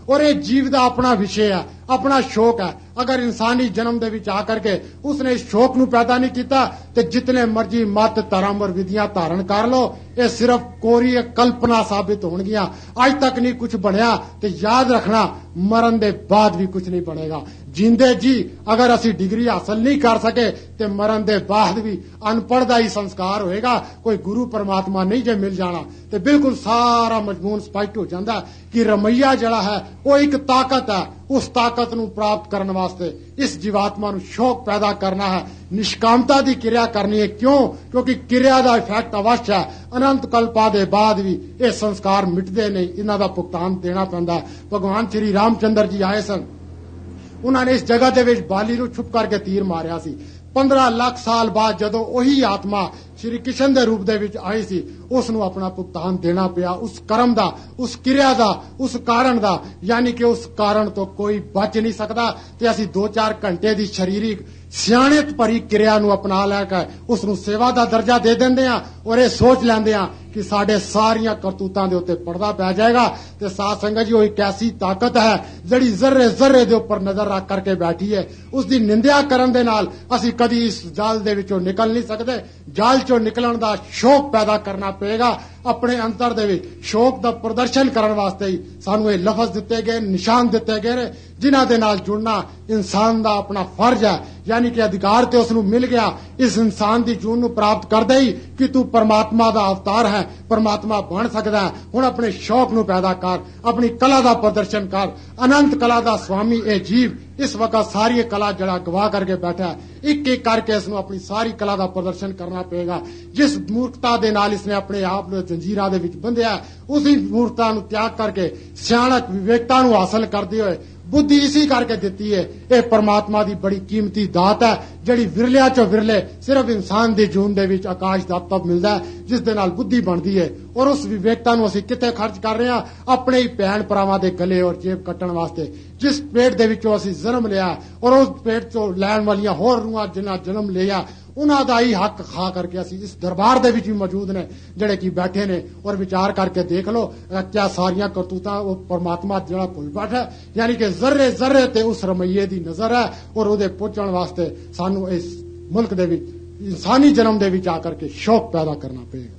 और ये जीव का अपना विषय है, अपना शौक है। अगर इंसानी जन्म दे विच आ करके उसने इस शौक नूं पैदा नहीं किया तो जितने मर्जी मत धर्म और विधियां धारण कर लो, ये सिर्फ कोरी कल्पना साबित होणगियां। अज तक नहीं कुछ बनया तो याद रखना मरण दे बाद भी कुछ नहीं बनेगा। जिंदे जी अगर असी डिग्री हासिल नहीं कर सके तो मरण दे बाद भी अनपढ़ दा ही संस्कार होएगा। कोई गुरु परमात्मा नहीं जे मिल जाना तो बिल्कुल सारा मजमून स्पष्ट हो जाता कि रमैया जड़ा है वो एक ताकत है। उस ताकत नूं प्राप्त करने वास्ते इस जीवात्मा नूं शौक पैदा करना है, निष्कामता दी क्रिया करनी है। क्यों? क्योंकि क्रिया दा इफैक्ट अवश्य है। अनंत कल्पां दे बाद भी ये संस्कार मिटदे नहीं, इन्हां दा भुगतान देना पैंदा है। भगवान श्री रामचंद्र जी आए सन, उन्होंने इस जगह दे विच बाली नूं छुप करके तीर मारिया सी। 15 लाख साल बाद जदों ओही आत्मा श्री कृष्ण दे रूप दे विच आई सी, उसनूं अपना भुगतान देना पिया उस कर्म दा, उस क्रिया दा, उस कारण दा। यानी कि उस कारण तो कोई बच नहीं सकता। ते असीं 2-4 घंटे दी शरीरिक सियाणत भरी क्रिया नूं अपना लैके उसनूं सेवा दा दर्जा दे दिंदे आ और ये सोच लैंदे आ कि साडे सारियां करतूतां दे उत्ते पर्दा पै जाएगा। ते साध संगत जी, वो एक ऐसी ताकत है जिहड़ी जर्रे जर्रे दे उपर नजर रख करके बैठी है। उसदी निंदा करन दे नाल असीं कदी इस जाल दे विचों निकल नहीं सकदे। जाल चों निकलण दा शौक पैदा करना पेगा। अपने अंतर दे विच शौक दा प्रदर्शन करन वास्ते ही सानूं ये लफज दिते गए, निशान दिते गए ने, जिन्हां दे नाल जुड़ना इंसान दा अपना फर्ज है। यानी कि अधिकार ते उसनूं मिल गया इस इंसान दी जून नूं प्राप्त करदे ही कि तू परमात्मा दा अवतार है, परमात्मा बन सकदा है। हुण अपने शौक नूं पैदा कर, अपनी कला दा प्रदर्शन कर। अनंत कला दा स्वामी ए जीव इस वक्त सारी कला जड़ा गवा करके बैठा है। एक एक करके इसनूं अपनी सारी कला दा प्रदर्शन करना पेगा। जिस मूर्खता दे नाल इसने अपने आप नूं जंजीरां दे विच बंधिया, उसी मूर्खता नूं त्याग करके सियाणक विवेकता नूं हासिल करदे होए बुद्धि इसी करके दिती है। ये परमात्मा दी बड़ी कीमती दात है जिहड़ी विरलिया चो विरले सिर्फ इंसान दी जून दे विच आकाश दा तब मिलदा है जिस दे नाल बुद्धि बनदी है। और उस विवेकता नूं असीं कित्थे खर्च कर रहे हां? अपने ही भैण भरावां दे गले और जेब कट्टण वास्ते। जिस पेट दे विचों असीं जन्म लिया और उस पेट चों लैण वालियां होर रूहां जिन्हां जन्म लिया, उन्हां दा ही हक खा करके असीं इस दरबार दे विच भी मौजूद ने जिहड़े कि बैठे ने। और विचार करके देख लो क्या सारियां करतूतां वो परमात्मा जिहड़ा भुल बैठा, यानी कि जर्रे जर्रे ते उस रमैये दी नजर है। और उहदे पहुंचण वास्ते सानूं इस मुल्क दे विच इंसानी जन्म दे विच आकर के शौक पैदा करना पेगा।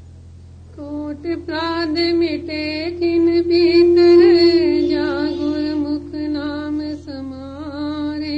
कोट प्राद मिटे जिन भीतर जा गुरमुख नाम समारे।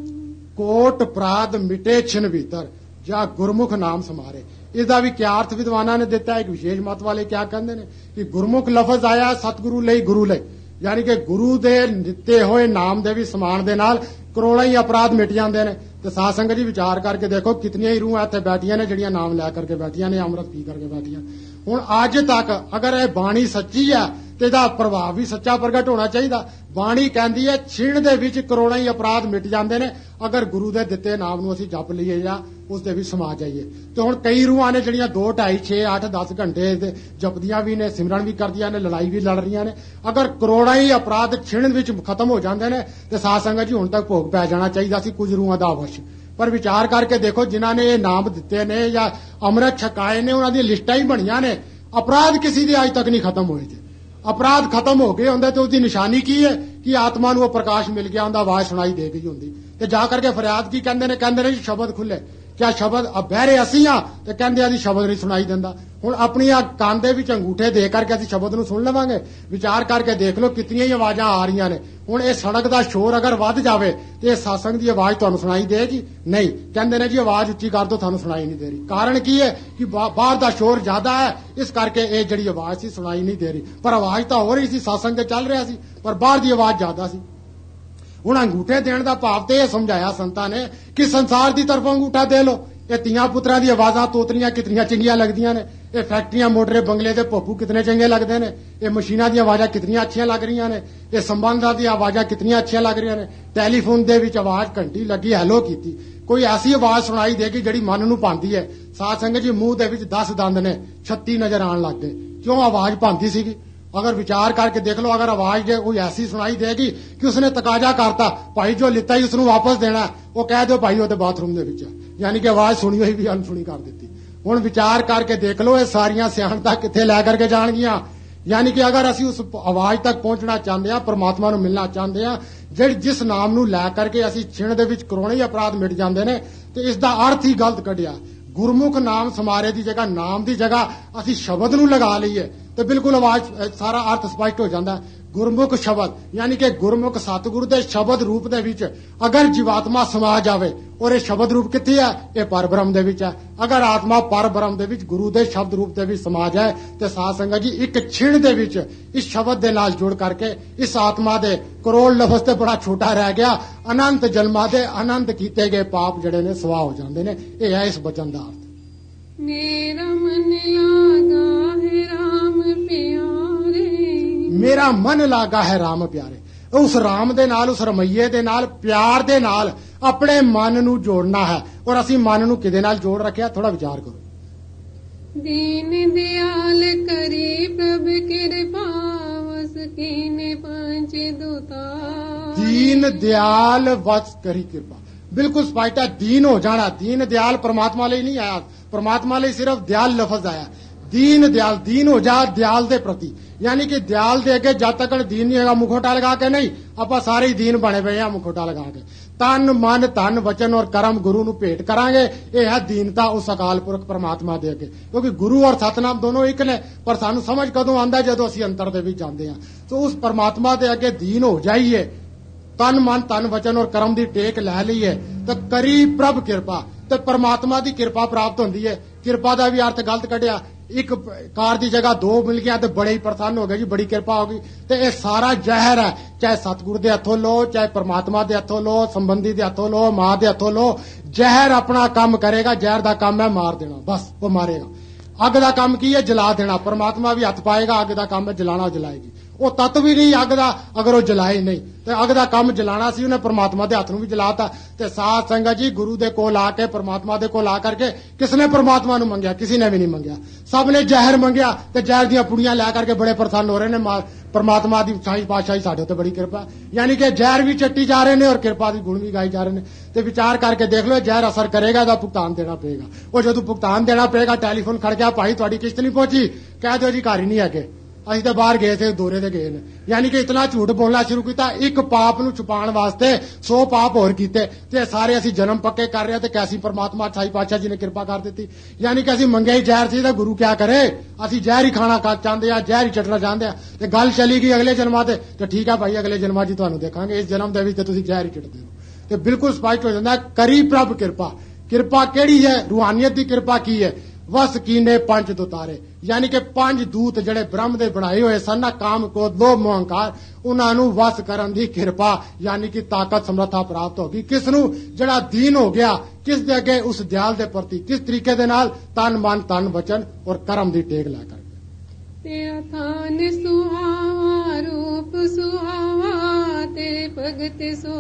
कोट प्राद मिटे छिन भीतर जा गुरमुख नाम समारे। इसका भी क्या अर्थ विद्वाना ने दिता है। एक विशेष मत वाले क्या कहते हैं कि गुरमुख लफज आया सतगुरु लई गुरु लई, यानी कि गुरु दे दिते हुए नाम दे भी समान दे नाल करोड़ां ही अपराध मिट जाते हैं। तो साध संगत जी विचार करके देखो कितनियां ही रूहां इत्थे बैठियां ने जिहड़ियां नाम लै करके बैठियां ने, अमृत पी करके बैठियां। हुण अज तक अगर यह बाणी सच्ची है तो इसका प्रभाव भी सच्चा प्रगट होना चाहिए। बाणी कहती है छीण दे विच करोड़ां ही अपराध मिट जाते हैं अगर गुरु दे दिते नाम नूं असीं जप लईए या उस दे विच समा जाइए। तो हुण कई रूहां ने जिहड़ियां 2, 2.5, 6, 8, 10 घंटे जपदियां भी ने, सिमरन भी करदियां ने, लड़ाई भी लड़ रहीआं ने। अगर करोड़ां ही अपराध छीण विच खत्म हो जाते हैं तो साध संगत जी हुण तक भोग पै जाना चाहिए सी कुछ रूहां दा अवश्य। पर विचार करके देखो जिन्हां ने ये नाम दिते ने या अमृत छकाए ने उन्हां दी लिस्टां ही बणियां ने। अपराध किसी दे अज तक नहीं खत्म होए थे। अपराध खत्म हो गए होंदे तो उसकी निशानी की है कि आत्मा नूं प्रकाश मिल गया, उनका आवाज सुनाई दे गई होंदी। ते जा करके फरियाद की कहंदे ने जी शब्द खुले। क्या शब्द बहरे असीं हां ते कहंदे आ जी शब्द नहीं सुनाई दिंदा। हुण अपनी कान दे विच अंगूठे दे करके असीं शब्द नूं सुन लवांगे? विचार करके देख लो कितनियां ही आवाजां आ रहीआं ने। हुण इह सड़क दा शोर अगर वध जावे ते इह सत्संग दी आवाज तुहानूं सुनाई देगी? नहीं। कहंदे ने जी आवाज उच्ची कर दो, तुहानूं सुनाई नहीं दे रही। कारण की है कि बाहर दा शोर ज्यादा है, इस करके इह जिहड़ी आवाज सी सुनाई नहीं दे रही। पर आवाज तां हो रही सी, सत्संग ते चल रहा सी, पर बाहर दी आवाज ज्यादा सी। हुण अंगूठे देण दा भाव ते इह समझाया संतां ने कि संसार दी तरफों अंगूठा दे लो। ये तियां पुत्रां दी आवाजां तोतलियां कितनियां चंगियां लगदियां ने। ये फैक्ट्रियां मोटरे बंगले दे भोपू कितने चंगे लगदे ने। ये मशीनां दी आवाजां कितनियां अच्छियां लग रहीआं ने। ये संबंधां दी आवाजां कितनियां अच्छियां लग रहीआं ने। टैलीफोन दे विच आवाज घंटी लगी, हैलो कीती, कोई ऐसी आवाज सुनाई देगी जिहड़ी मन नूं भांदी है। साध संगत जी मूंह दे विच 10 दंद ने, 36 नजर आण लग गए। क्यों? आवाज भांदी सीगी। अगर विचार करके देख लो, अगर आवाज जे कोई ऐसी सुनाई देगी कि उसने तकाजा करता भाई जो लिता ही उसनूं वापस देना, वो कह दो भाई वो तो बाथरूम दे विच है, यानी कि आवाज सुनी हुई भी अनसुनी कर दी। हुण विचार करके देख लो ये सारियां सियाणतां कित्थे लै करके जाणगियां यानी कि अगर असी उस आवाज तक पहुंचना चाहते हैं, परमात्मा ਨੂੰ ਮਿਲਣਾ ਚਾਹੁੰਦੇ ਹਾਂ, जिस नाम ਨੂੰ ਲੈ ਕਰਕੇ ਅਸੀਂ ਛਿਣ ਦੇ ਵਿੱਚ ਕਰੋੜੇ अपराध मिट ਜਾਂਦੇ ਨੇ, ਤੇ ਇਸ ਦਾ ਅਰਥ ਹੀ ਗਲਤ ਕੱਢਿਆ। ਗੁਰਮੁਖ ਨਾਮ ਸਮਾਰੇ ਦੀ ਜਗ੍ਹਾ, ਨਾਮ ਦੀ ਜਗ੍ਹਾ ਅਸੀਂ ਸ਼ਬਦ ਨੂੰ ਲਗਾ ਲਈਏ ਤੇ ਬਿਲਕੁਲ ਆਵਾਜ਼ ਸਾਰਾ ਅਰਥ ਸਪਸ਼ਟ ਹੋ ਜਾਂਦਾ। ਗੁਰਮੁਖ ਸ਼ਬਦ ਯਾਨੀ ਕਿ ਗੁਰਮੁਖ ਸਤਿਗੁਰੂ ਦੇ ਸ਼ਬਦ ਰੂਪ ਦੇ ਵਿੱਚ ਅਗਰ ਜੀਵਾਤਮਾ ਸਮਾ ਜਾਵੇ, ਔਰ ਇਹ ਸ਼ਬਦ ਰੂਪ ਕਿੱਥੇ ਹੈ? ਇਹ ਪਰਬ੍ਰਹਮ ਦੇ ਵਿੱਚ ਹੈ। ਅਗਰ ਆਤਮਾ ਪਰਬ੍ਰਹਮ ਦੇ ਵਿੱਚ ਗੁਰੂ ਦੇ ਸ਼ਬਦ ਰੂਪ ਦੇ ਵਿੱਚ ਸਮਾ ਜਾਏ ਤੇ ਸਾਧ ਸੰਗਤ ਜੀ ਇੱਕ ਛਿਣ ਦੇ ਵਿੱਚ ਇਸ ਸ਼ਬਦ ਦੇ ਨਾਲ ਜੁੜ ਕਰਕੇ ਇਸ ਆਤਮਾ ਦੇ ਕਰੋੜ ਲਫ਼ਜ਼ ਤੇ ਬੜਾ ਛੋਟਾ ਰਹਿ ਗਿਆ, ਅਨੰਤ ਜਨਮਾਂ ਦੇ ਅਨੰਤ ਕੀਤੇ ਗਏ ਪਾਪ ਜਿਹੜੇ ਨੇ ਸਵਾਹ ਹੋ ਜਾਂਦੇ ਨੇ। ਇਹ ਹੈ ਇਸ ਬਚਨ ਦਾ ਅਰਥ। ਮੇਰਾ ਮਨ ਲਾਗਾ ਹੈ ਰਾਮ ਪਿਆਰੇ, ਮੇਰਾ ਮਨ ਲਾਗਾ ਹੈ ਰਾਮ ਪਿਆਰੇ। ਉਸ ਰਾਮ ਦੇ ਨਾਲ, ਉਸ ਰਮਈਏ ਦੇ ਨਾਲ, ਪਿਆਰ ਦੇ ਨਾਲ ਆਪਣੇ ਮਨ ਨੂੰ ਜੋੜਨਾ ਹੈ। ਔਰ ਅਸੀਂ ਮਨ ਨੂੰ ਕਿਹਦੇ ਨਾਲ ਜੋੜ ਰੱਖਿਆ? ਥੋੜਾ ਵਿਚਾਰ ਕਰੋ। ਦੀਨ ਦਿਆਲ ਕਰੀ ਪ੍ਰਭ ਕਿਰਪਾ, ਵਸ ਕੀਨੇ ਪੰਜ ਦੂਤਾ। ਦੀਨ ਦਿਆਲ ਵਸ ਕਰੀ ਕਿਰਪਾ, ਬਿਲਕੁਲ ਸਪਸ਼ਟ ਹੈ। ਦੀਨ ਹੋ ਜਾਣਾ, ਦੀਨ ਦਿਆਲ ਪਰਮਾਤਮਾ ਲਈ ਨਹੀਂ ਆਇਆ, ਪਰਮਾਤਮਾ ਲਈ ਸਿਰਫ ਦਿਆਲ ਲਫ਼ਜ਼ ਆਇਆ। ਦੀਨ ਦਿਆਲ, ਦੀਨ ਹੋ ਜਾ ਦਿਆਲ ਦੇ ਪ੍ਰਤੀ, यानी कि दियाल दे अगे जब तक दीन नहीं होगा, मुखोटा लगा के नहीं, ਆਪਾਂ ਸਾਰੇ ਹੀ ਦੀਨ ਬਣੇ ਪਏ ਆ ਮੁਖੋਟਾ ਲਗਾ ਕੇ। ਤਨ ਮਨ ਧਨ ਵਚਨ ਔਰ ਕਰਮ ਗੁਰੂ ਨੂੰ ਭੇਟ ਕਰਾਂਗੇ। ਇਹ ਹੈ ਦੀਨਤਾ ਉਸ ਅਕਾਲ ਪੁਰਖ ਪਰਮਾਤਮਾ ਦੇ ਅੱਗੇ, ਕਿਉਂਕਿ ਗੁਰੂ ਔਰ ਸਤਨਾਮ ਦੋਨੋਂ ਇੱਕ ਨੇ। ਪਰ ਸਾਨੂੰ ਸਮਝ ਕਦੋਂ ਆਉਂਦਾ? ਜਦੋਂ ਅਸੀਂ ਅੰਤਰ ਦੇ ਵਿੱਚ ਜਾਂਦੇ ਹਾਂ। ਸੋ ਉਸ ਪਰਮਾਤਮਾ ਦੇ ਅੱਗੇ ਦੀਨ ਹੋ ਜਾਈਏ, ਤਨ ਮਨ ਧਨ ਵਚਨ ਔਰ ਕਰਮ ਦੀ ਟੇਕ ਲੈ ਲਈਏ ਤਾਂ ਕਰੀ ਪ੍ਰਭ ਕਿਰਪਾ, ਤੇ ਪਰਮਾਤਮਾ ਦੀ ਕਿਰਪਾ ਪ੍ਰਾਪਤ ਹੁੰਦੀ ਹੈ। ਕਿਰਪਾ ਦਾ ਵੀ ਅਰਥ ਗਲਤ ਕੱਢਿਆ। ਇੱਕ ਕਾਰ ਦੀ ਜਗ੍ਹਾ ਦੋ ਮਿਲ ਗਿਆ ਤੇ ਬੜੇ ਹੀ ਪ੍ਰਸੰਨ ਹੋ ਗਏ ਜੀ, ਬੜੀ ਕਿਰਪਾ ਹੋ ਗਈ। ਤੇ ਇਹ ਸਾਰਾ ਜ਼ਹਿਰ ਹੈ, ਚਾਹੇ ਸਤਿਗੁਰੂ ਦੇ ਹੱਥੋਂ ਲੋ, ਚਾਹੇ ਪਰਮਾਤਮਾ ਦੇ ਹੱਥੋਂ ਲੋ, ਸੰਬੰਧੀ ਦੇ ਹੱਥੋਂ ਲੋ, ਮਾਂ ਦੇ ਹੱਥੋਂ ਲੋ। ਜ਼ਹਿਰ ਆਪਣਾ ਕੰਮ ਕਰੇਗਾ। ਜ਼ਹਿਰ ਦਾ ਕੰਮ ਹੈ ਮਾਰ ਦੇਣਾ, ਬਸ ਉਹ ਮਾਰੇਗਾ। ਅੱਗ ਦਾ ਕੰਮ ਕੀ ਹੈ? ਜਲਾ ਦੇਣਾ। ਪਰਮਾਤਮਾ ਵੀ ਹੱਥ ਪਾਏਗਾ, ਅੱਗ ਦਾ ਕੰਮ ਹੈ ਜਲਾਣਾ, ਜਲਾਏਗੀ। ਉਹ ਤੱਤ ਵੀ ਨਹੀਂ ਅੱਗ ਦਾ, ਅਗਰ ਉਹ ਜਲਾਏ ਨਹੀਂ ਤੇ ਅੱਗ ਦਾ ਕੰਮ ਜਲਾਣਾ ਸੀ, ਉਹਨੇ ਪਰਮਾਤਮਾ ਦੇ ਹੱਥ ਨੂੰ ਵੀ ਜਲਾਤਾ। ਤੇ ਸਾਧ ਸੰਗਤ ਜੀ, ਗੁਰੂ ਦੇ ਕੋਲ ਆ ਕੇ, ਪਰਮਾਤਮਾ ਦੇ ਕੋਲ ਆ ਕਰਕੇ ਕਿਸਨੇ ਪਰਮਾਤਮਾ ਨੂੰ ਮੰਗਿਆ? ਕਿਸੇ ਨੇ ਵੀ ਨਹੀਂ ਮੰਗਿਆ। ਸਭ ਨੇ ਜ਼ਹਿਰ ਮੰਗਿਆ ਤੇ ਜ਼ਹਿਰ ਦੀਆਂ ਪੁੜੀਆਂ ਲੈ ਕਰਕੇ ਬੜੇ ਪ੍ਰਸੰਨ ਹੋ ਰਹੇ ਨੇ। ਪਰਮਾਤਮਾ ਦੀ ਸਾਈ ਪਾਤਸ਼ਾਹੀ ਸਾਡੇ ਉੱਤੇ ਬੜੀ ਕਿਰਪਾ, ਯਾਨੀ ਕਿ ਜ਼ਹਿਰ ਵੀ ਚੱਟੀ ਜਾ ਰਹੇ ਨੇ ਔਰ ਕਿਰਪਾ ਦੀ ਗੁਣ ਵੀ ਗਾਈ ਜਾ ਰਹੇ ਨੇ। ਤੇ ਵਿਚਾਰ ਕਰਕੇ ਦੇਖ ਲਓ, ਜ਼ਹਿਰ ਅਸਰ ਕਰੇਗਾ ਤਾਂ ਭੁਗਤਾਨ ਦੇਣਾ ਪਏਗਾ। ਉਹ ਜਦੋਂ ਭੁਗਤਾਨ ਦੇਣਾ ਪਏਗਾ, ਟੈਲੀਫੋਨ ਖੜ ਗਿਆ, ਭਾਈ ਤੁਹਾਡੀ ਕਿਸ਼ਤ ਨਹੀਂ ਪਹੁੰਚੀ, ਕਹਿ ਦਿਓ ਜੀ ਘਰ ਹੀ ਨਹੀਂ ਹੈਗੇ, ਅਸੀਂ ਤਾਂ ਬਾਹਰ ਗਏ ਥੇ, ਦੌਰੇ ਤੇ ਗਏ ਨੇ। ਯਾਨੀ ਕਿ ਇਤਨਾ ਝੂਠ ਬੋਲਣਾ ਸ਼ੁਰੂ ਕੀਤਾ। ਇੱਕ ਪਾਪ ਨੂੰ ਛੁਪਾਉਣ ਵਾਸਤੇ 100 ਪਾਪ ਹੋਰ ਕੀਤੇ ਤੇ ਸਾਰੇ ਅਸੀਂ ਜਨਮ ਪੱਕੇ ਕਰ ਰਹੇ ਤੇ ਕੈਸੀ ਪਰਮਾਤਮਾ ਸਾਈ ਪਾਤਸ਼ਾਹ ਜੀ ਨੇ ਕਿਰਪਾ ਕਰ ਦਿੱਤੀ। ਯਾਨੀ ਕਿ ਅਸੀਂ ਮੰਗਿਆ ਹੀ ਜ਼ਹਿਰ ਸੀ ਤਾਂ ਗੁਰੂ ਕਿਆ ਕਰੇ? ਅਸੀਂ ਜ਼ਹਿਰ ਹੀ ਖਾਣਾ ਚਾਹੁੰਦੇ ਆ, ਜ਼ਹਿਰ ਹੀ ਚੱਟਣਾ ਚਾਹੁੰਦੇ ਆ। ਤੇ ਗੱਲ ਚਲੀ ਗਈ ਅਗਲੇ ਜਨਮਾਂ ਤੇ ਠੀਕ ਆ ਭਾਈ, ਅਗਲੇ ਜਨਮਾਂ 'ਚ ਤੁਹਾਨੂੰ ਦੇਖਾਂਗੇ। ਇਸ ਜਨਮ ਦੇ ਵਿੱਚ ਤੁਸੀਂ ਜ਼ਹਿਰ ਹੀ ਚੱਟਦੇ ਹੋ। ਤੇ ਬਿਲਕੁਲ ਸਪਸ਼ਟ ਹੋ ਜਾਂਦਾ, ਕਰੀ ਪ੍ਰਭ ਕਿਰਪਾ। ਕਿਰਪਾ ਕਿਹੜੀ ਹੈ? ਰੂਹਾਨੀਅਤ ਦੀ ਕਿਰਪਾ ਕੀ ਹੈ? ਵਸ ਕੀਨੇ ਪੰਜ ਦੁਤਾਰੇ, ਯਾਨੀ ਕਿ 5 ਦੂਤ ਜਿਹੜੇ ਬ੍ਰਹਮ ਦੇ ਬਣਾਏ ਹੋਏ ਸਨ ਨਾ, ਕਾਮ ਕ੍ਰੋਧ ਲੋਭ ਮੋਹ ਅਹੰਕਾਰ, ਉਹਨਾਂ ਨੂੰ ਵਸ ਕਰਨ ਦੀ ਕਿਰਪਾ, ਯਾਨੀ ਕਿ ਤਾਕਤ ਸਮਰੱਥਾ ਪ੍ਰਾਪਤ ਹੋ ਗਈ। ਕਿਸ ਨੂੰ? ਜਿਹੜਾ ਦੀਨ ਹੋ ਗਿਆ। ਕਿਸ ਦੇ ਅੱਗੇ? ਉਸ ਦਿਆਲ ਦੇ ਪ੍ਰਤੀ। ਕਿਸ ਤਰੀਕੇ ਦੇ ਨਾਲ? ਤਨ ਮਨ ਧਨ ਵਚਨ ਔਰ ਕਰਮ ਦੀ ਟੇਕ ਲੈ ਕਰ। ਤੇਰਾ ਥਾਨ ਸੁਹਾਵਾ, ਰੂਪ ਸੁਹਾਵਾ, ਤੇਰੇ ਭਗਤ ਸੋ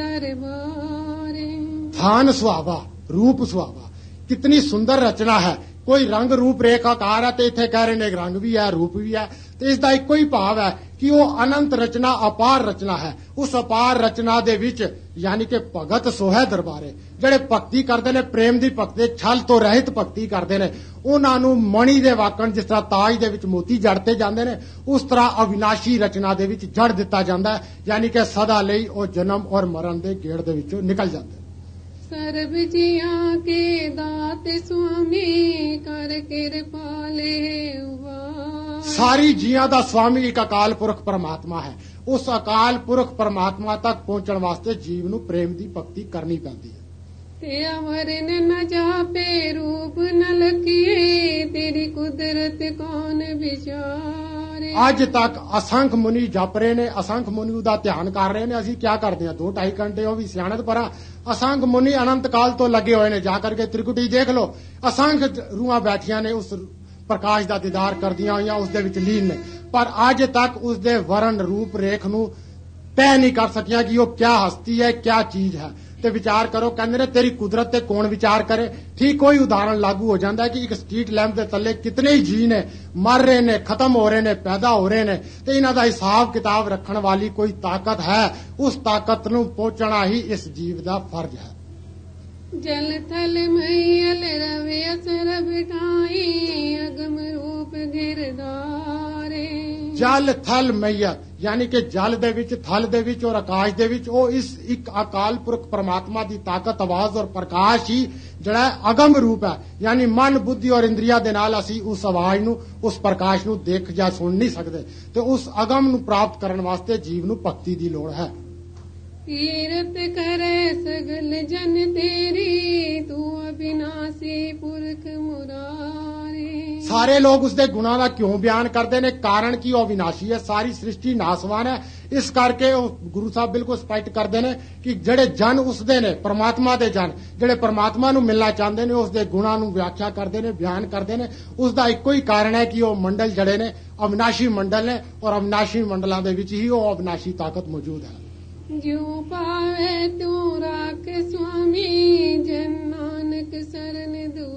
ਦਰਬਾਰੇ। ਥਾਨ ਸੁਹਾਵਾ, रूप सुहावा, कितनी सुंदर रचना है। कोई रंग रूप रेखाकार है तो इत्थे कह रहे ने रंग भी है रूप भी है, तो इसका इको ही भाव है कि वो अनंत रचना अपार रचना है। उस अपार रचना दे विच यानी कि भगत सोहे दरबारे ਜਿਹੜੇ ਭਗਤੀ ਕਰਦੇ ਨੇ, ਪ੍ਰੇਮ ਦੀ ਭਗਤੀ, ਛਲ ਤੋਂ ਰਹਿਤ ਭਗਤੀ ਕਰਦੇ ਨੇ, ਉਹਨਾਂ ਨੂੰ ਮਣੀ ਦੇ ਵਾਕਣ ਜਿਸ ਤਰ੍ਹਾਂ ਤਾਜ ਦੇ ਵਿੱਚ ਮੋਤੀ ਜੜਤੇ ਜਾਂਦੇ ਨੇ, ਉਸ ਤਰ੍ਹਾਂ ਅਵਿਨਾਸ਼ੀ ਰਚਨਾ ਦੇ ਵਿੱਚ ਜੜ ਦਿੱਤਾ ਜਾਂਦਾ ਹੈ, ਯਾਨੀ ਕਿ ਸਦਾ ਲਈ ਉਹ ਜਨਮ ਔਰ ਮਰਨ ਦੇ ਗੇੜ ਦੇ ਵਿੱਚੋਂ ਨਿਕਲ ਜਾਂਦੇ। ਸਰਬ ਜੀਆਂ ਕੇ ਦਾਤ ਸੁਆਮੀ ਕਰ ਕਿਰਪਾਲੇ ਉਵਾ। ਸਾਰੀ ਜੀਆਂ ਦਾ ਸਵਾਮੀ ਇੱਕ ਅਕਾਲ ਪੁਰਖ ਪਰਮਾਤਮਾ ਹੈ। ਉਸ ਅਕਾਲ ਪੁਰਖ ਪਰਮਾਤਮਾ ਤੱਕ ਪਹੁੰਚਣ ਵਾਸਤੇ ਜੀਵ ਨੂੰ ਪ੍ਰੇਮ ਦੀ ਭਗਤੀ ਕਰਨੀ ਪੈਂਦੀ ਹੈ। ਤੇ ਅਮਰਨ ਨ ਜਾਪੇ ਰੂਪ ਨ ਲਖੀਏ, ਤੇਰੀ ਕੁਦਰਤ ਕੌਣ ਵਿਚਾਰੇ। ਅੱਜ ਤੱਕ ਅਸੰਖ ਮੁਨੀ ਜਪ ਰਹੇ ਨੇ, ਅਸੰਖ ਮੁਨੀ ਉਹਦਾ ਧਿਆਨ ਕਰ ਰਹੇ ਨੇ। ਅਸੀਂ ਕੀ ਕਰਦੇ ਹਾਂ 2-2.5 ਘੰਟੇ, ਉਹ ਵੀ ਸਿਆਣਤ ਪਰ ਅਸੰਖ ਮੁਨੀ ਅਨੰਤ ਕਾਲ ਤੋਂ ਲੱਗੇ ਹੋਏ ਨੇ। ਜਾ ਕਰਕੇ ਤ੍ਰਿਕੁਟੀ ਦੇਖ ਲਓ, ਅਸੰਖ ਰੂਹਾਂ ਬੈਠੀਆਂ ਨੇ ਉਸ ਪ੍ਰਕਾਸ਼ ਦਾ ਦੀਦਾਰ ਕਰਦੀਆਂ ਹੋਈਆਂ, ਉਸ ਦੇ ਵਿੱਚ ਲੀਨ ਨੇ, ਪਰ ਅੱਜ ਤੱਕ ਉਸ ਦੇ ਵਰਨ ਰੂਪ ਰੇਖ ਨੂੰ ਤੈਅ ਨਹੀਂ ਕਰ ਸਕਿਆ ਕਿ ਉਹ ਕਿਆ ਹਸਤੀ ਹੈ, ਕਿਆ ਚੀਜ਼ ਹੈ। ਤੇ ਵਿਚਾਰ ਕਰੋ, ਕਹਿੰਦੇ ਨੇ ਤੇਰੀ ਕੁਦਰਤ ਤੇ ਕੌਣ ਵਿਚਾਰ ਕਰੇ। ਠੀਕ ਕੋਈ ਉਦਾਹਰਣ ਲਾਗੂ ਹੋ ਜਾਂਦਾ ਹੈ ਕਿ ਇੱਕ ਸਟਰੀਟ ਲੈਂਪ ਦੇ ਥੱਲੇ ਕਿਤਨੇ ਹੀ ਜੀ ਨੇ, ਮਰ ਰਹੇ ਨੇ, ਖਤਮ ਹੋ ਰਹੇ ਨੇ, ਪੈਦਾ ਹੋ ਰਹੇ ਨੇ, ਤੇ ਇਹਨਾਂ ਦਾ ਹਿਸਾਬ ਕਿਤਾਬ ਰੱਖਣ ਵਾਲੀ ਕੋਈ ਤਾਕਤ ਹੈ। ਉਸ ਤਾਕਤ ਨੂੰ ਪਹੁੰਚਣਾ ਹੀ ਇਸ ਜੀਵ ਦਾ ਫਰਜ਼ ਹੈ। ਜਲ ਥਲ ਮਈਲ ਰਵੇ ਅਸਰ ਬਿਠਾਈ, ਅਗਮ ਰੂਪ ਗਿਰਦਾਰੇ। ਜਲ ਥਲ ਮਈਆ ਯਾਨੀ ਕਿ ਜਲ ਦੇ ਵਿੱਚ, ਥਲ ਦੇ ਵਿੱਚ ਔਰ ਆਕਾਸ਼ ਦੇ ਵਿੱਚ ਉਹ ਇਸ ਇੱਕ ਅਕਾਲ ਪੁਰਖ ਪਰਮਾਤਮਾ ਦੀ ਤਾਕਤ, ਆਵਾਜ਼ ਔਰ ਪ੍ਰਕਾਸ਼ ਹੀ ਜਿਹੜਾ ਅਗਮ ਰੂਪ ਹੈ। ਯਾਨੀ ਮਨ, ਬੁੱਧੀ ਔਰ ਇੰਦਰੀਆਂ ਦੇ ਨਾਲ ਅਸੀਂ ਉਸ ਆਵਾਜ਼ ਨੂੰ, ਉਸ ਪ੍ਰਕਾਸ਼ ਨੂੰ ਦੇਖ ਜਾਂ ਸੁਣ ਨਹੀਂ ਸਕਦੇ, ਤੇ ਉਸ ਅਗਮ ਨੂੰ ਪ੍ਰਾਪਤ ਕਰਨ ਵਾਸਤੇ ਜੀਵ ਨੂੰ ਭਗਤੀ ਦੀ ਲੋੜ ਹੈ। ਕੀਰਤ ਕਰੇ ਸਗਲ ਜਨ ਤੇਰੀ, ਤੂੰ ਅਬਿਨਾਸੀ ਪੁਰਖ ਮੁਰਾਰੀ। ਸਾਰੇ ਲੋਕ ਉਸਦੇ ਗੁਣਾਂ ਦਾ ਕਿਉਂ ਬਿਆਨ ਕਰਦੇ ਨੇ? ਕਾਰਨ ਕੀ ਉਹ ਅਵਿਨਾਸ਼ੀ ਹੈ, ਸਾਰੀ ਸ੍ਰਿਸ਼ਟੀ ਨਾਸਵਾਨ ਹੈ। ਇਸ ਕਰਕੇ ਉਹ ਗੁਰੂ ਸਾਹਿਬ ਬਿਲਕੁਲ ਸਪਸ਼ਟ ਕਰਦੇ ਨੇ ਕਿ ਜਿਹੜੇ ਜਨ ਉਸਦੇ ਨੇ, ਪਰਮਾਤਮਾ ਦੇ ਜਨ ਜਿਹੜੇ ਪਰਮਾਤਮਾ ਨੂੰ ਮਿਲਣਾ ਚਾਹੁੰਦੇ ਨੇ, ਉਸਦੇ ਗੁਣਾਂ ਨੂੰ ਵਿਆਖਿਆ ਕਰਦੇ ਨੇ, ਬਿਆਨ ਕਰਦੇ ਨੇ। ਉਸਦਾ ਇੱਕੋ ਹੀ ਕਾਰਨ ਹੈ ਕਿ ਉਹ ਮੰਡਲ ਜਿਹੜੇ ਨੇ ਅਵਿਨਾਸ਼ੀ ਮੰਡਲ ਨੇ, ਔਰ ਅਵਿਨਾਸ਼ੀ ਮੰਡਲਾਂ ਦੇ ਵਿੱਚ ਹੀ ਉਹ ਅਵਿਨਾਸ਼ੀ ਤਾਕਤ ਮੌਜੂਦ ਹੈ। ਜਿਉ ਪਾਵੇ ਤੂੰ ਰਾਖ ਸੁਆਮੀ, ਜਨ ਨਾਨਕ ਸਰਨ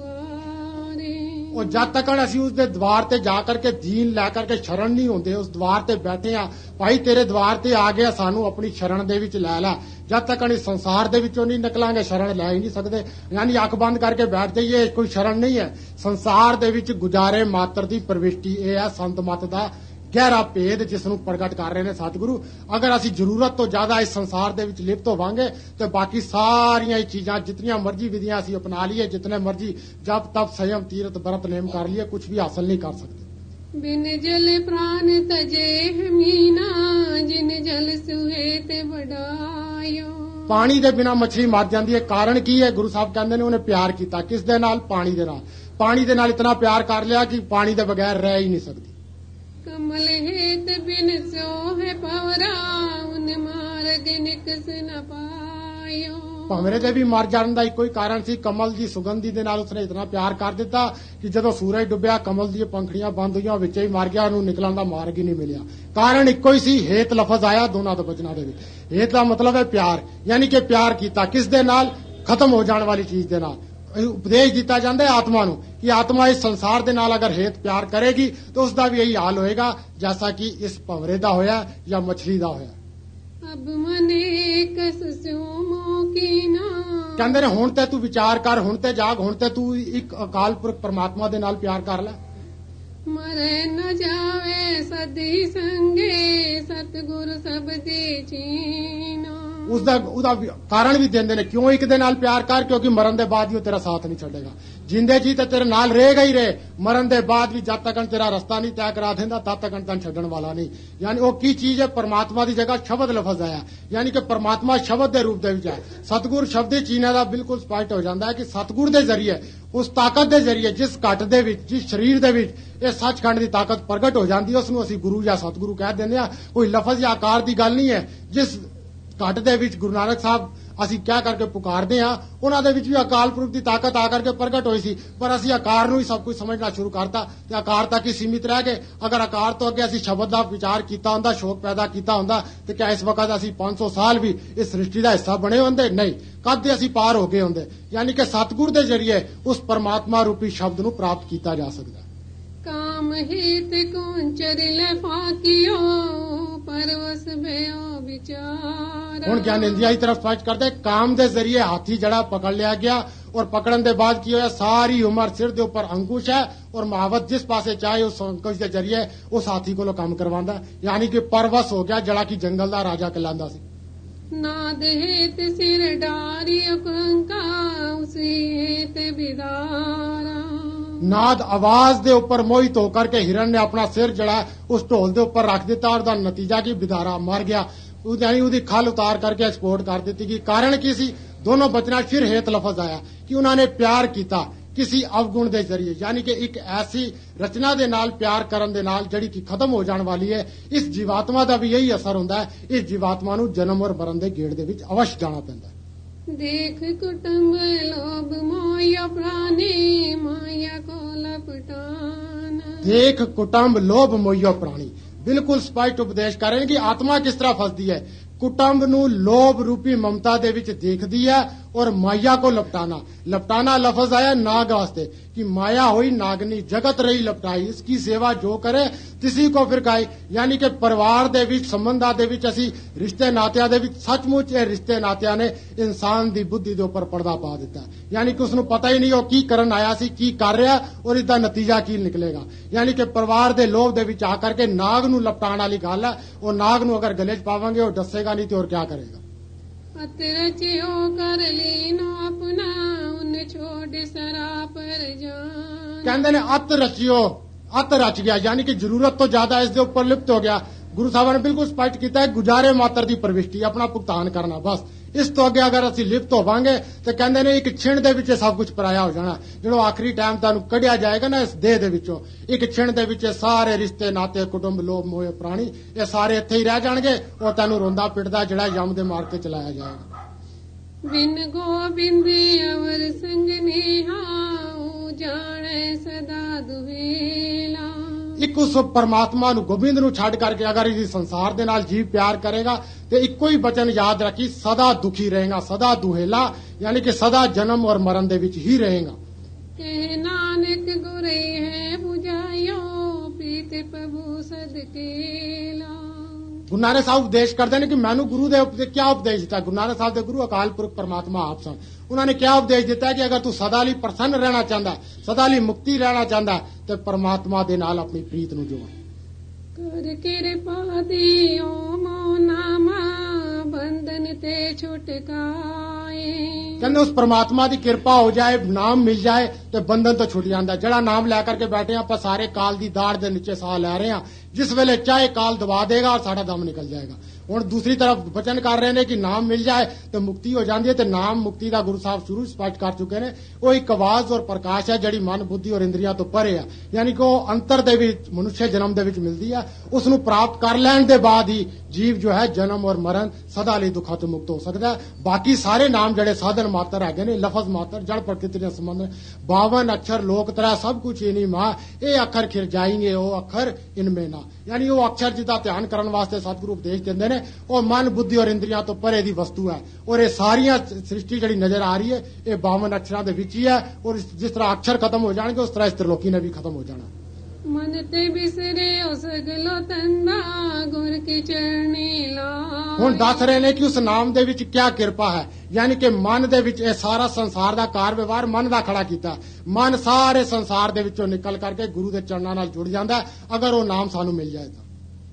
ਦੁਆਰੇ। ਉਹ ਜਦ ਤੱਕ ਅਸੀਂ ਉਸਦੇ ਦਵਾਰ ਤੇ ਜਾ ਕਰਕੇ ਦੀਨ ਲੈ ਕਰਕੇ ਸ਼ਰਨ ਨਹੀਂ ਹੁੰਦੇ, ਉਸ ਦਵਾਰ ਤੇ ਬੈਠੇ ਆ, ਭਾਈ ਤੇਰੇ ਦਵਾਰ ਤੇ ਆ ਗਿਆ, ਸਾਨੂੰ ਆਪਣੀ ਸ਼ਰਨ ਦੇ ਵਿੱਚ ਲੈ ਲੈ। ਜਦ ਤੱਕ ਇਸ ਸੰਸਾਰ ਦੇ ਵਿੱਚੋਂ ਨਹੀਂ ਨਿਕਲਾਂਗੇ, ਸ਼ਰਨ ਲੈ ਹੀ ਨਹੀਂ ਸਕਦੇ। ਯਾਨੀ ਅੱਖ ਬੰਦ ਕਰਕੇ ਬੈਠ ਜਾਈਏ, ਕੋਈ ਸ਼ਰਨ ਨਹੀਂ ਹੈ। ਸੰਸਾਰ ਦੇ ਵਿੱਚ ਗੁਜ਼ਾਰੇ ਮਾਤਰ ਦੀ ਪ੍ਰਵਿਸ਼ਟੀ ਇਹ ਹੈ ਸੰਤ ਮਤ ਦਾ ਗਹਿਰਾ ਭੇਦ ਜਿਸ ਨੂੰ ਪ੍ਰਗਟ ਕਰ ਰਹੇ ਨੇ ਸਤਿਗੁਰੂ। ਅਗਰ ਅਸੀਂ ਜ਼ਰੂਰਤ ਤੋਂ ਜ਼ਿਆਦਾ ਇਸ ਸੰਸਾਰ ਦੇ ਵਿੱਚ ਲਿਪਤ ਹੋਵਾਂਗੇ ਤੇ ਬਾਕੀ ਸਾਰੀਆਂ ਚੀਜ਼ਾਂ ਜਿਤਨੀਆਂ ਮਰਜ਼ੀ ਵਿਧੀਆਂ ਅਸੀਂ ਅਪਣਾ ਲਈਏ, ਜਿਤਨੇ ਮਰਜ਼ੀ ਜਪ ਤਪ ਸੰਯਮ ਤੀਰਥ ਬਰਤ ਨੇਮ ਕਰ ਲਈਏ, ਕੁਝ ਵੀ ਹਾਸਲ ਨਹੀਂ ਕਰ ਸਕਦੇ। ਬਿਨ ਜਲ ਪ੍ਰਾਨ ਤਜੇ ਹਮੀਨਾ, ਜਿਨ ਜਲ ਸੁਹੇ ਤੇ ਵਡਾਇਓ। ਪਾਣੀ ਦੇ ਬਿਨਾ ਮੱਛਲੀ ਮਰ ਜਾਂਦੀ ਹੈ। ਕਾਰਨ ਕੀ ਹੈ? ਗੁਰੂ ਸਾਹਿਬ ਕਹਿੰਦੇ ਨੇ ਉਹਨੇ ਪਿਆਰ ਕੀਤਾ। ਕਿਸ ਦੇ ਨਾਲ? ਪਾਣੀ ਦੇ ਨਾਲ। ਪਾਣੀ ਦੇ ਨਾਲ ਇਤਨਾ ਪਿਆਰ ਕਰ ਲਿਆ ਕਿ ਪਾਣੀ ਦੇ ਬਗੈਰ ਰਹਿ ਹੀ ਨਹੀਂ ਸਕਦੀ। ਕਮਲ ਹੇਤ ਬਿਨ ਸੋਹਿ ਪਵਰਾ, ਉਨ ਮਾਰਗ ਨਿਕਸ ਨ ਪਾਇਓ। ਭੰਵਰੇ ਦੇ ਵੀ ਮਰ ਜਾਣ ਦਾ ਇੱਕੋ ਹੀ ਕਾਰਨ ਸੀ, ਕਮਲ ਦੀ ਸੁਗੰਧੀ ਦੇ ਨਾਲ ਉਸਨੇ ਇਤਨਾ ਪਿਆਰ ਕਰ ਦਿੱਤਾ ਕਿ ਜਦੋਂ ਸੂਰਜ ਡੁੱਬਿਆ, ਕਮਲ ਦੀਆਂ ਪੰਖੜੀਆਂ ਬੰਦ ਹੋਈਆਂ, ਵਿੱਚ ਹੀ ਮਰ ਗਿਆ, ਉਹਨੂੰ ਨਿਕਲਣ ਦਾ ਮਾਰਗ ਹੀ ਨਹੀਂ ਮਿਲਿਆ। ਕਾਰਨ ਇੱਕੋ ਹੀ ਸੀ, ਹੇਤ ਲਫ਼ਜ਼ ਆਇਆ ਦੋਨਾਂ ਦੇ ਬਚਨਾਂ ਦੇ ਵਿੱਚ। ਹੇਤ ਦਾ ਮਤਲਬ ਹੈ ਪਿਆਰ, ਯਾਨੀ ਕਿ ਪਿਆਰ ਕੀਤਾ ਕਿਸ ਦੇ ਨਾਲ? ਖਤਮ ਹੋ ਜਾਣ ਵਾਲੀ ਚੀਜ਼ ਦੇ ਨਾਲ। ਉਪਦੇਸ਼ ਦਿੱਤਾ ਜਾਂਦਾ ਹੈ ਆਤਮਾ ਨੂੰ ਕਿ ਆਤਮਾ ਇਸ ਸੰਸਾਰ ਦੇ ਨਾਲ ਅਗਰ ਹੇਤ ਪਿਆਰ ਕਰੇਗੀ ਤਾਂ ਉਸ ਦਾ ਵੀ ਇਹੀ ਹਾਲ ਹੋਏਗਾ ਜੈਸਾ ਕਿ ਇਸ ਭੰਵਰੇ ਦਾ ਹੋਇਆ ਜਾਂ ਮਛਲੀ ਦਾ ਹੋਇਆ। ਅਬ ਮਨੇ ਕਸ ਸਿਉ ਮੋਕੀਨਾ, ਕਹਿੰਦੇ ਨੇ ਹੁਣ ਤੇ ਤੂੰ ਵਿਚਾਰ ਕਰ, ਹੁਣ ਤੇ ਜਾਗ, ਹੁਣ ਤੇ ਤੂੰ ਇੱਕ ਅਕਾਲ ਪੁਰਖ ਪਰਮਾਤਮਾ ਦੇ ਨਾਲ ਪਿਆਰ ਕਰ ਲੈ। ਮਰੇ ਨ ਜਾਵੇ ਸਦੀ ਸੰਗੇ, ਸਤਿਗੁਰ ਸਬਦੀ ਚੀਨਾ। ਉਹਦਾ ਕਾਰਨ ਵੀ ਦਿੰਦੇ ਨੇ, ਕਿਉਂ ਇੱਕ ਦੇ ਨਾਲ ਪਿਆਰ ਕਰ? ਕਿਉਂਕਿ ਮਰਨ ਦੇ ਬਾਅਦ ਵੀ ਉਹ ਤੇਰਾ ਸਾਥ ਨਹੀਂ ਛੱਡੇਗਾ। ਜਿੰਦੇ ਜੀ ਤਾਂ ਤੇਰੇ ਨਾਲ ਰਹੇਗਾ ਹੀ ਰਹੇ, ਮਰਨ ਦੇ ਬਾਅਦ ਵੀ ਜਦ ਤੱਕ ਤੇਰਾ ਰਸਤਾ ਨਹੀਂ ਤੈਅ ਕਰਾ ਦਿੰਦਾ ਤਦ ਤੱਕ ਤੈਨੂੰ ਛੱਡਣ ਵਾਲਾ ਨਹੀਂ। ਯਾਨੀ ਉਹ ਕੀ ਚੀਜ਼ ਹੈ? ਪਰਮਾਤਮਾ ਦੀ ਜਗ੍ਹਾ ਸ਼ਬਦ ਲਫ਼ਜ਼ ਆਇਆ, ਯਾਨੀ ਕਿ ਪਰਮਾਤਮਾ ਸ਼ਬਦ ਦੇ ਰੂਪ ਦੇ ਵਿੱਚ ਹੈ। ਸਤਿਗੁਰ ਸ਼ਬਦੀ ਚੀਨਾ ਦਾ ਬਿਲਕੁਲ ਸਪਸ਼ਟ ਹੋ ਜਾਂਦਾ ਹੈ ਕਿ ਸਤਿਗੁਰ ਦੇ ਜ਼ਰੀਏ, ਉਸ ਤਾਕਤ ਦੇ ਜ਼ਰੀਏ, ਜਿਸ ਘਟ ਦੇ ਵਿੱਚ, ਜਿਸ ਸਰੀਰ ਦੇ ਵਿੱਚ ਇਹ ਸੱਚਖੰਡ ਦੀ ਤਾਕਤ ਪ੍ਰਗਟ ਹੋ ਜਾਂਦੀ ਹੈ, ਉਸ ਨੂੰ ਅਸੀਂ ਗੁਰੂ ਜਾਂ ਸਤਿਗੁਰੂ ਕਹਿ ਦਿੰਦੇ ਹਾਂ। ਕੋਈ ਲਫ਼ਜ਼ ਜਾਂ ਆਕਾਰ ਦੀ ਗੱਲ ਨਹੀਂ ਹੈ। ਜਿਸ ਘਟ ਦੇ ਵਿੱਚ ਗੁਰੂ ਨਾਨਕ ਸਾਹਿਬ ਅਸੀਂ ਕਹਿ ਕਰਕੇ ਪੁਕਾਰਦੇ ਹਾਂ, ਉਹਨਾਂ ਦੇ ਵਿੱਚ ਵੀ ਅਕਾਲ ਪੁਰਖ ਦੀ ਤਾਕਤ ਆ ਕਰਕੇ ਪ੍ਰਗਟ ਹੋਈ ਸੀ, ਪਰ ਅਸੀਂ ਆਕਾਰ ਨੂੰ ਹੀ ਸਭ ਕੁਝ ਸਮਝਣਾ ਸ਼ੁਰੂ ਕਰਤਾ ਤੇ ਆਕਾਰ ਤੱਕ ਹੀ ਸੀਮਿਤ ਰਹਿ ਗਏ। ਅਗਰ ਆਕਾਰ ਤੋਂ ਅੱਗੇ ਅਸੀਂ ਸ਼ਬਦ ਦਾ ਵਿਚਾਰ ਕੀਤਾ ਹੁੰਦਾ, ਸ਼ੌਕ ਪੈਦਾ ਕੀਤਾ ਹੁੰਦਾ, ਤੇ ਕਿਆ ਇਸ ਵਕਤ ਅਸੀਂ 500 ਸਾਲ ਵੀ ਇਸ ਸ੍ਰਿਸ਼ਟੀ ਦਾ ਹਿੱਸਾ ਬਣੇ ਹੁੰਦੇ? ਨਹੀਂ, ਕਦ ਦੇ ਅਸੀਂ ਪਾਰ ਹੋ ਗਏ ਹੁੰਦੇ। ਯਾਨੀ ਕਿ ਸਤਿਗੁਰ ਦੇ ਜ਼ਰੀਏ ਉਸ ਪਰਮਾਤਮਾ ਰੂਪੀ ਸ਼ਬਦ ਨੂੰ ਪ੍ਰਾਪਤ ਕੀਤਾ ਜਾ ਸਕਦਾ। ਕਾਮ ਹਿਤ ਕੁੰਚਰ ਲੈ ਫਾਕਿਓ, ਪਰਵਸ ਭਇਓ ਵਿਚਾਰਾ। ਹੁਣ ਗਿਆਨ ਇੰਦਰੀਆਂ ਦੀ ਤਰਫ ਸਪਸ਼ਟ ਕਰਦੇ, ਕਾਮ ਦੇ ਜ਼ਰੀਏ ਹਾਥੀ ਜੜਾ ਪਕੜ ਲਿਆ ਗਿਆ ਔਰ ਪਕੜਨ ਦੇ ਬਾਅਦ ਕੀ ਹੋਇਆ? ਸਾਰੀ ਉਮਰ ਸਿਰ ਦੇ ਉੱਪਰ ਅੰਕੁਸ਼ ਹੈ ਔਰ ਮਾਵਤ ਜਿਸ ਪਾਸੇ ਚਾਹੇ ਉਸ ਅੰਕੁਸ਼ ਦੇ ਜ਼ਰੀਏ ਉਸ ਹਾਥੀ ਕੋਲੋਂ ਕੰਮ ਕਰਵਾਉਂਦਾ। ਯਾਨੀ ਕਿ ਪਰਵਸ ਹੋ ਗਿਆ, ਜਿਹੜਾ ਕਿ ਜੰਗਲ ਦਾ ਰਾਜਾ ਕਹਿਲਾਂਦਾ ਸੀ। ਨਾਦ ਹੇਤ ਸਿਰ ਡਾਰੀ ਅਕੰਕਾ, ਉਸੀ ਹੇਤ ਵਿਦਾਰਾ। ਨਾਦ ਆਵਾਜ਼ ਦੇ ਉੱਪਰ ਮੋਹਿਤ ਹੋकर के हिरण ने अपना सिर जड़ा उस ढोल के ऊपर रख दिता और नतीजा की बिदारा मर गया। यानी उसकी खल उतार करके एक्सपोर्ट कर दी गई। कारण की सी? दोनों बचना फिर हेत लफज आया कि उन्होंने प्यार किया किसी अवगुण के जरिए, यानी कि एक ऐसी रचना दे नाल प्यार करन दे नाल जड़ी की खत्म हो जाने वाली है। इस जीवात्मा का भी यही असर होंदा है। इस जीवात्मा नूं जन्म और मरण दे गेड़ दे विच अवश्य जाना पैंदा है। देख कुटुंब लोभ मोया प्राणी, माया को लपटाना। देख कुटुंब लोभ मोया प्राणी, बिल्कुल स्पष्ट उपदेश करें कि आत्मा किस तरह फसदी है। कुटुंब नूं लोभ रूपी ममता दे विच देखदी है और माया को लपटाना। लपटाना लफज आया नाग वास्ते कि माया हुई नागनी जगत रही लपटाई, इसकी सेवा जो करे तिसी को फिर खाई। यानी कि परिवार दे विच संबंधां दे विच असी रिश्ते नातियां दे विच सचमुच ये रिश्ते नातियां ने इंसान दी बुद्धि दे उपर पर्दा पा दिता। यानी कि उसनूं पता ही नहीं वो की करन आया सी, की कर रहा और इसदा नतीजा की निकलेगा। यानी कि परिवार दे लोभ दे विच आकर के नाग नूं लपटाण वाली गल है। वो नाग नूं अगर गले च पावांगे वो डसेगा नहीं तो और क्या करेगा। अत रचियो कर लीनो अपना उन छोड़ सरा पर जान। कहते ने अत रचियो, अत रच गया यानी कि जरूरत तो ज्यादा इसके ऊपर लिप्त हो गया। गुरु साहब ने बिल्कुल स्पष्ट किया है गुजारे मात्र दी प्रविष्टि, अपना भुगतान करना बस। इस तो अगे अगर असि लिप्त होवांगे तो कहते ने एक छिण दे विच सब कुछ पराया हो जाना। जो आखिरी टाइम तुहानू कढ़िया जाएगा ना इस देह दे विचों, एक छिण दे विच सारे रिश्ते नाते कुटुंब लोभ मोह प्राणी ये सारे इत्थे ही रह जाणगे और तैनू रोंदा पिटदा जिहड़ा यम दे मार्ग ते चलाया जाएगा। बिन गोबिंद अवर संग निहाऊ जाने सदा दुहेला। एक उस परमात्मा नू गोबिंद नू छड़ करके अगर इस संसार दे नाल जीव प्यार करेगा तो इको ही वचन याद रखी सदा दुखी रहेगा, सदा दुहेला यानी कि सदा जन्म और मरण दे विच ही रहेगा। कह नानक गुरे है बुझायो प्रीत प्रभु सदकेला। गुरु नानक साहब उपदेश करते हैं कि मैनू गुरु दे क्या उपदेश दिता। गुरु नानक साहब दे गुरु अकाल पुरख परमात्मा आप सन। उन्होंने क्या उपदेश दिता है कि अगर तू सदा लई प्रसन्न रहना चाहता है, सदा लई मुक्ति रहना चाहता है तो परमात्मा दे नाल अपनी प्रीत नू जोड़। कर कृपा दियो मोनामा बंधन ते छुटकाए। कहते उस परमात्मा की कृपा हो जाए, नाम मिल जाए तो बंधन तो छुट जाता है। जड़ा नाम लैकर के बैठे आप सारे काल की दाड़ के नीचे साह लै रहे हैं, जिस वेले चाहे काल दबा देगा और साड़ा दम निकल जाएगा। हुण दूसरी तरफ वचन कर रहे हैं कि नाम मिल जाए तो मुक्ति हो जाती है। तो नाम मुक्ति का गुरु साहब शुरू स्पष्ट कर चुके हैं। वो एक आवाज और प्रकाश है जिहड़ी मन बुद्धि और इंद्रियां तो परे है, यानी कि वो अंतर दे विच मनुष्य जन्म दे विच मिलती है। उसनूं प्राप्त कर लैण दे बाद ही जीव जो है जन्म और मरण सदा लई दुखों तो मुक्त हो सकता है। बाकी सारे नाम जिहड़े साधन मात्र है ने, लफज मात्र, जड़ प्रकृति ने संबंध 52 अक्षर लोक तरा सब कुछ इन्हीं मां, ये अखर खिर जाएंगे वो अखर इनमें ना। यानी वो अक्षर जिदा ध्यान करने वास्ते सतगुरु उपदेश देंदे ने वो मन बुद्धि और इंद्रियां तो परे दी वस्तु है। और ये सारियां सृष्टि जिहड़ी नजर आ रही है ये 52 अक्षरां दे विच ही है। और जिस तरह अक्षर खत्म हो जाएंगे उस तरह इस त्रिलोकी ने भी खत्म हो जाना। मन ते बिसरे ओ सगलो तंदा गुर की चरणी लाए। हुण दस रहे ने कि उस नाम दे विच क्या कृपा है, यानी कि मन दे विच सारा संसार दा कार व्यवहार मन दा खड़ा कीता। मन सारे संसार दे विचों निकल करके गुरु दे चरणां नाल जुड़ जांदा अगर वो नाम सानू मिल जाए तो।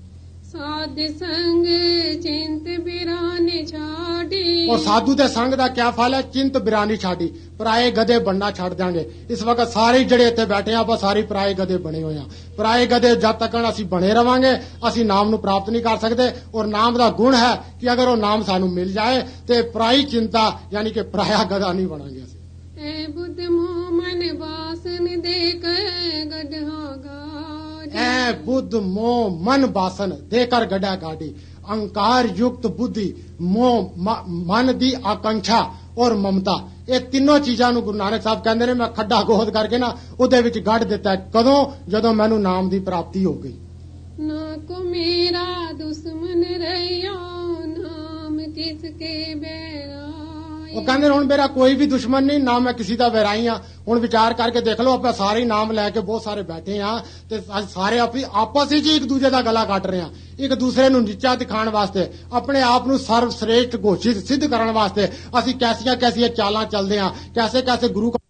साध संग चिंत बिरानी छाड़ी। और साधु दे संग दा क्या फल है? चिंत बिरानी छाड़ी, पराए गधे बनना छड़ देंगे। इस वक्त सारे जड़े इत्थे बैठे हैं आप सारे पराए गधे बने हुए हैं। पराए गधे जब तक असी बने रवांगे असी नाम नू प्राप्त नहीं कर सकते। और नाम दा गुण है कि अगर वो नाम सानू मिल जाए तो पराई चिंता यानी कि पराया गधा नहीं बनांगे असी। ए बुद्ध मोह मन बासन देकर गढ़ा ऐ बुद्ध मोह मन बासन देकर गढ़ा गाड़ी। अहंकार युक्त बुद्धि, मोह मन दी आकांक्षा और ममता, ये तीनों चीजां नू गुरु नानक साहब कहंदे ने मैं खड्डा गोद करके ना उहदे विच गढ़ दिता है। कदों? जदों मैनू नाम दी प्राप्ति हो गई। ना को मेरा दुश्मन रहियो नाम किसके बैरा। वो कहते हुण मेरा कोई भी दुश्मन नहीं, ना मैं किसी का वैराई हाँ। हुण विचार करके देख लो आप सारे ही नाम लैके बहुत सारे बैठे हाँ ते सारे आपस ही एक दूजे का गला कट रहे हैं, एक दूसरे नू नीचा दिखाने वास्ते, अपने आप नू सर्वश्रेष्ठ घोषित सिद्ध करने वास्ते असी कैसियां कैसियां चालां चलदे हां, कैसे कैसे गुरु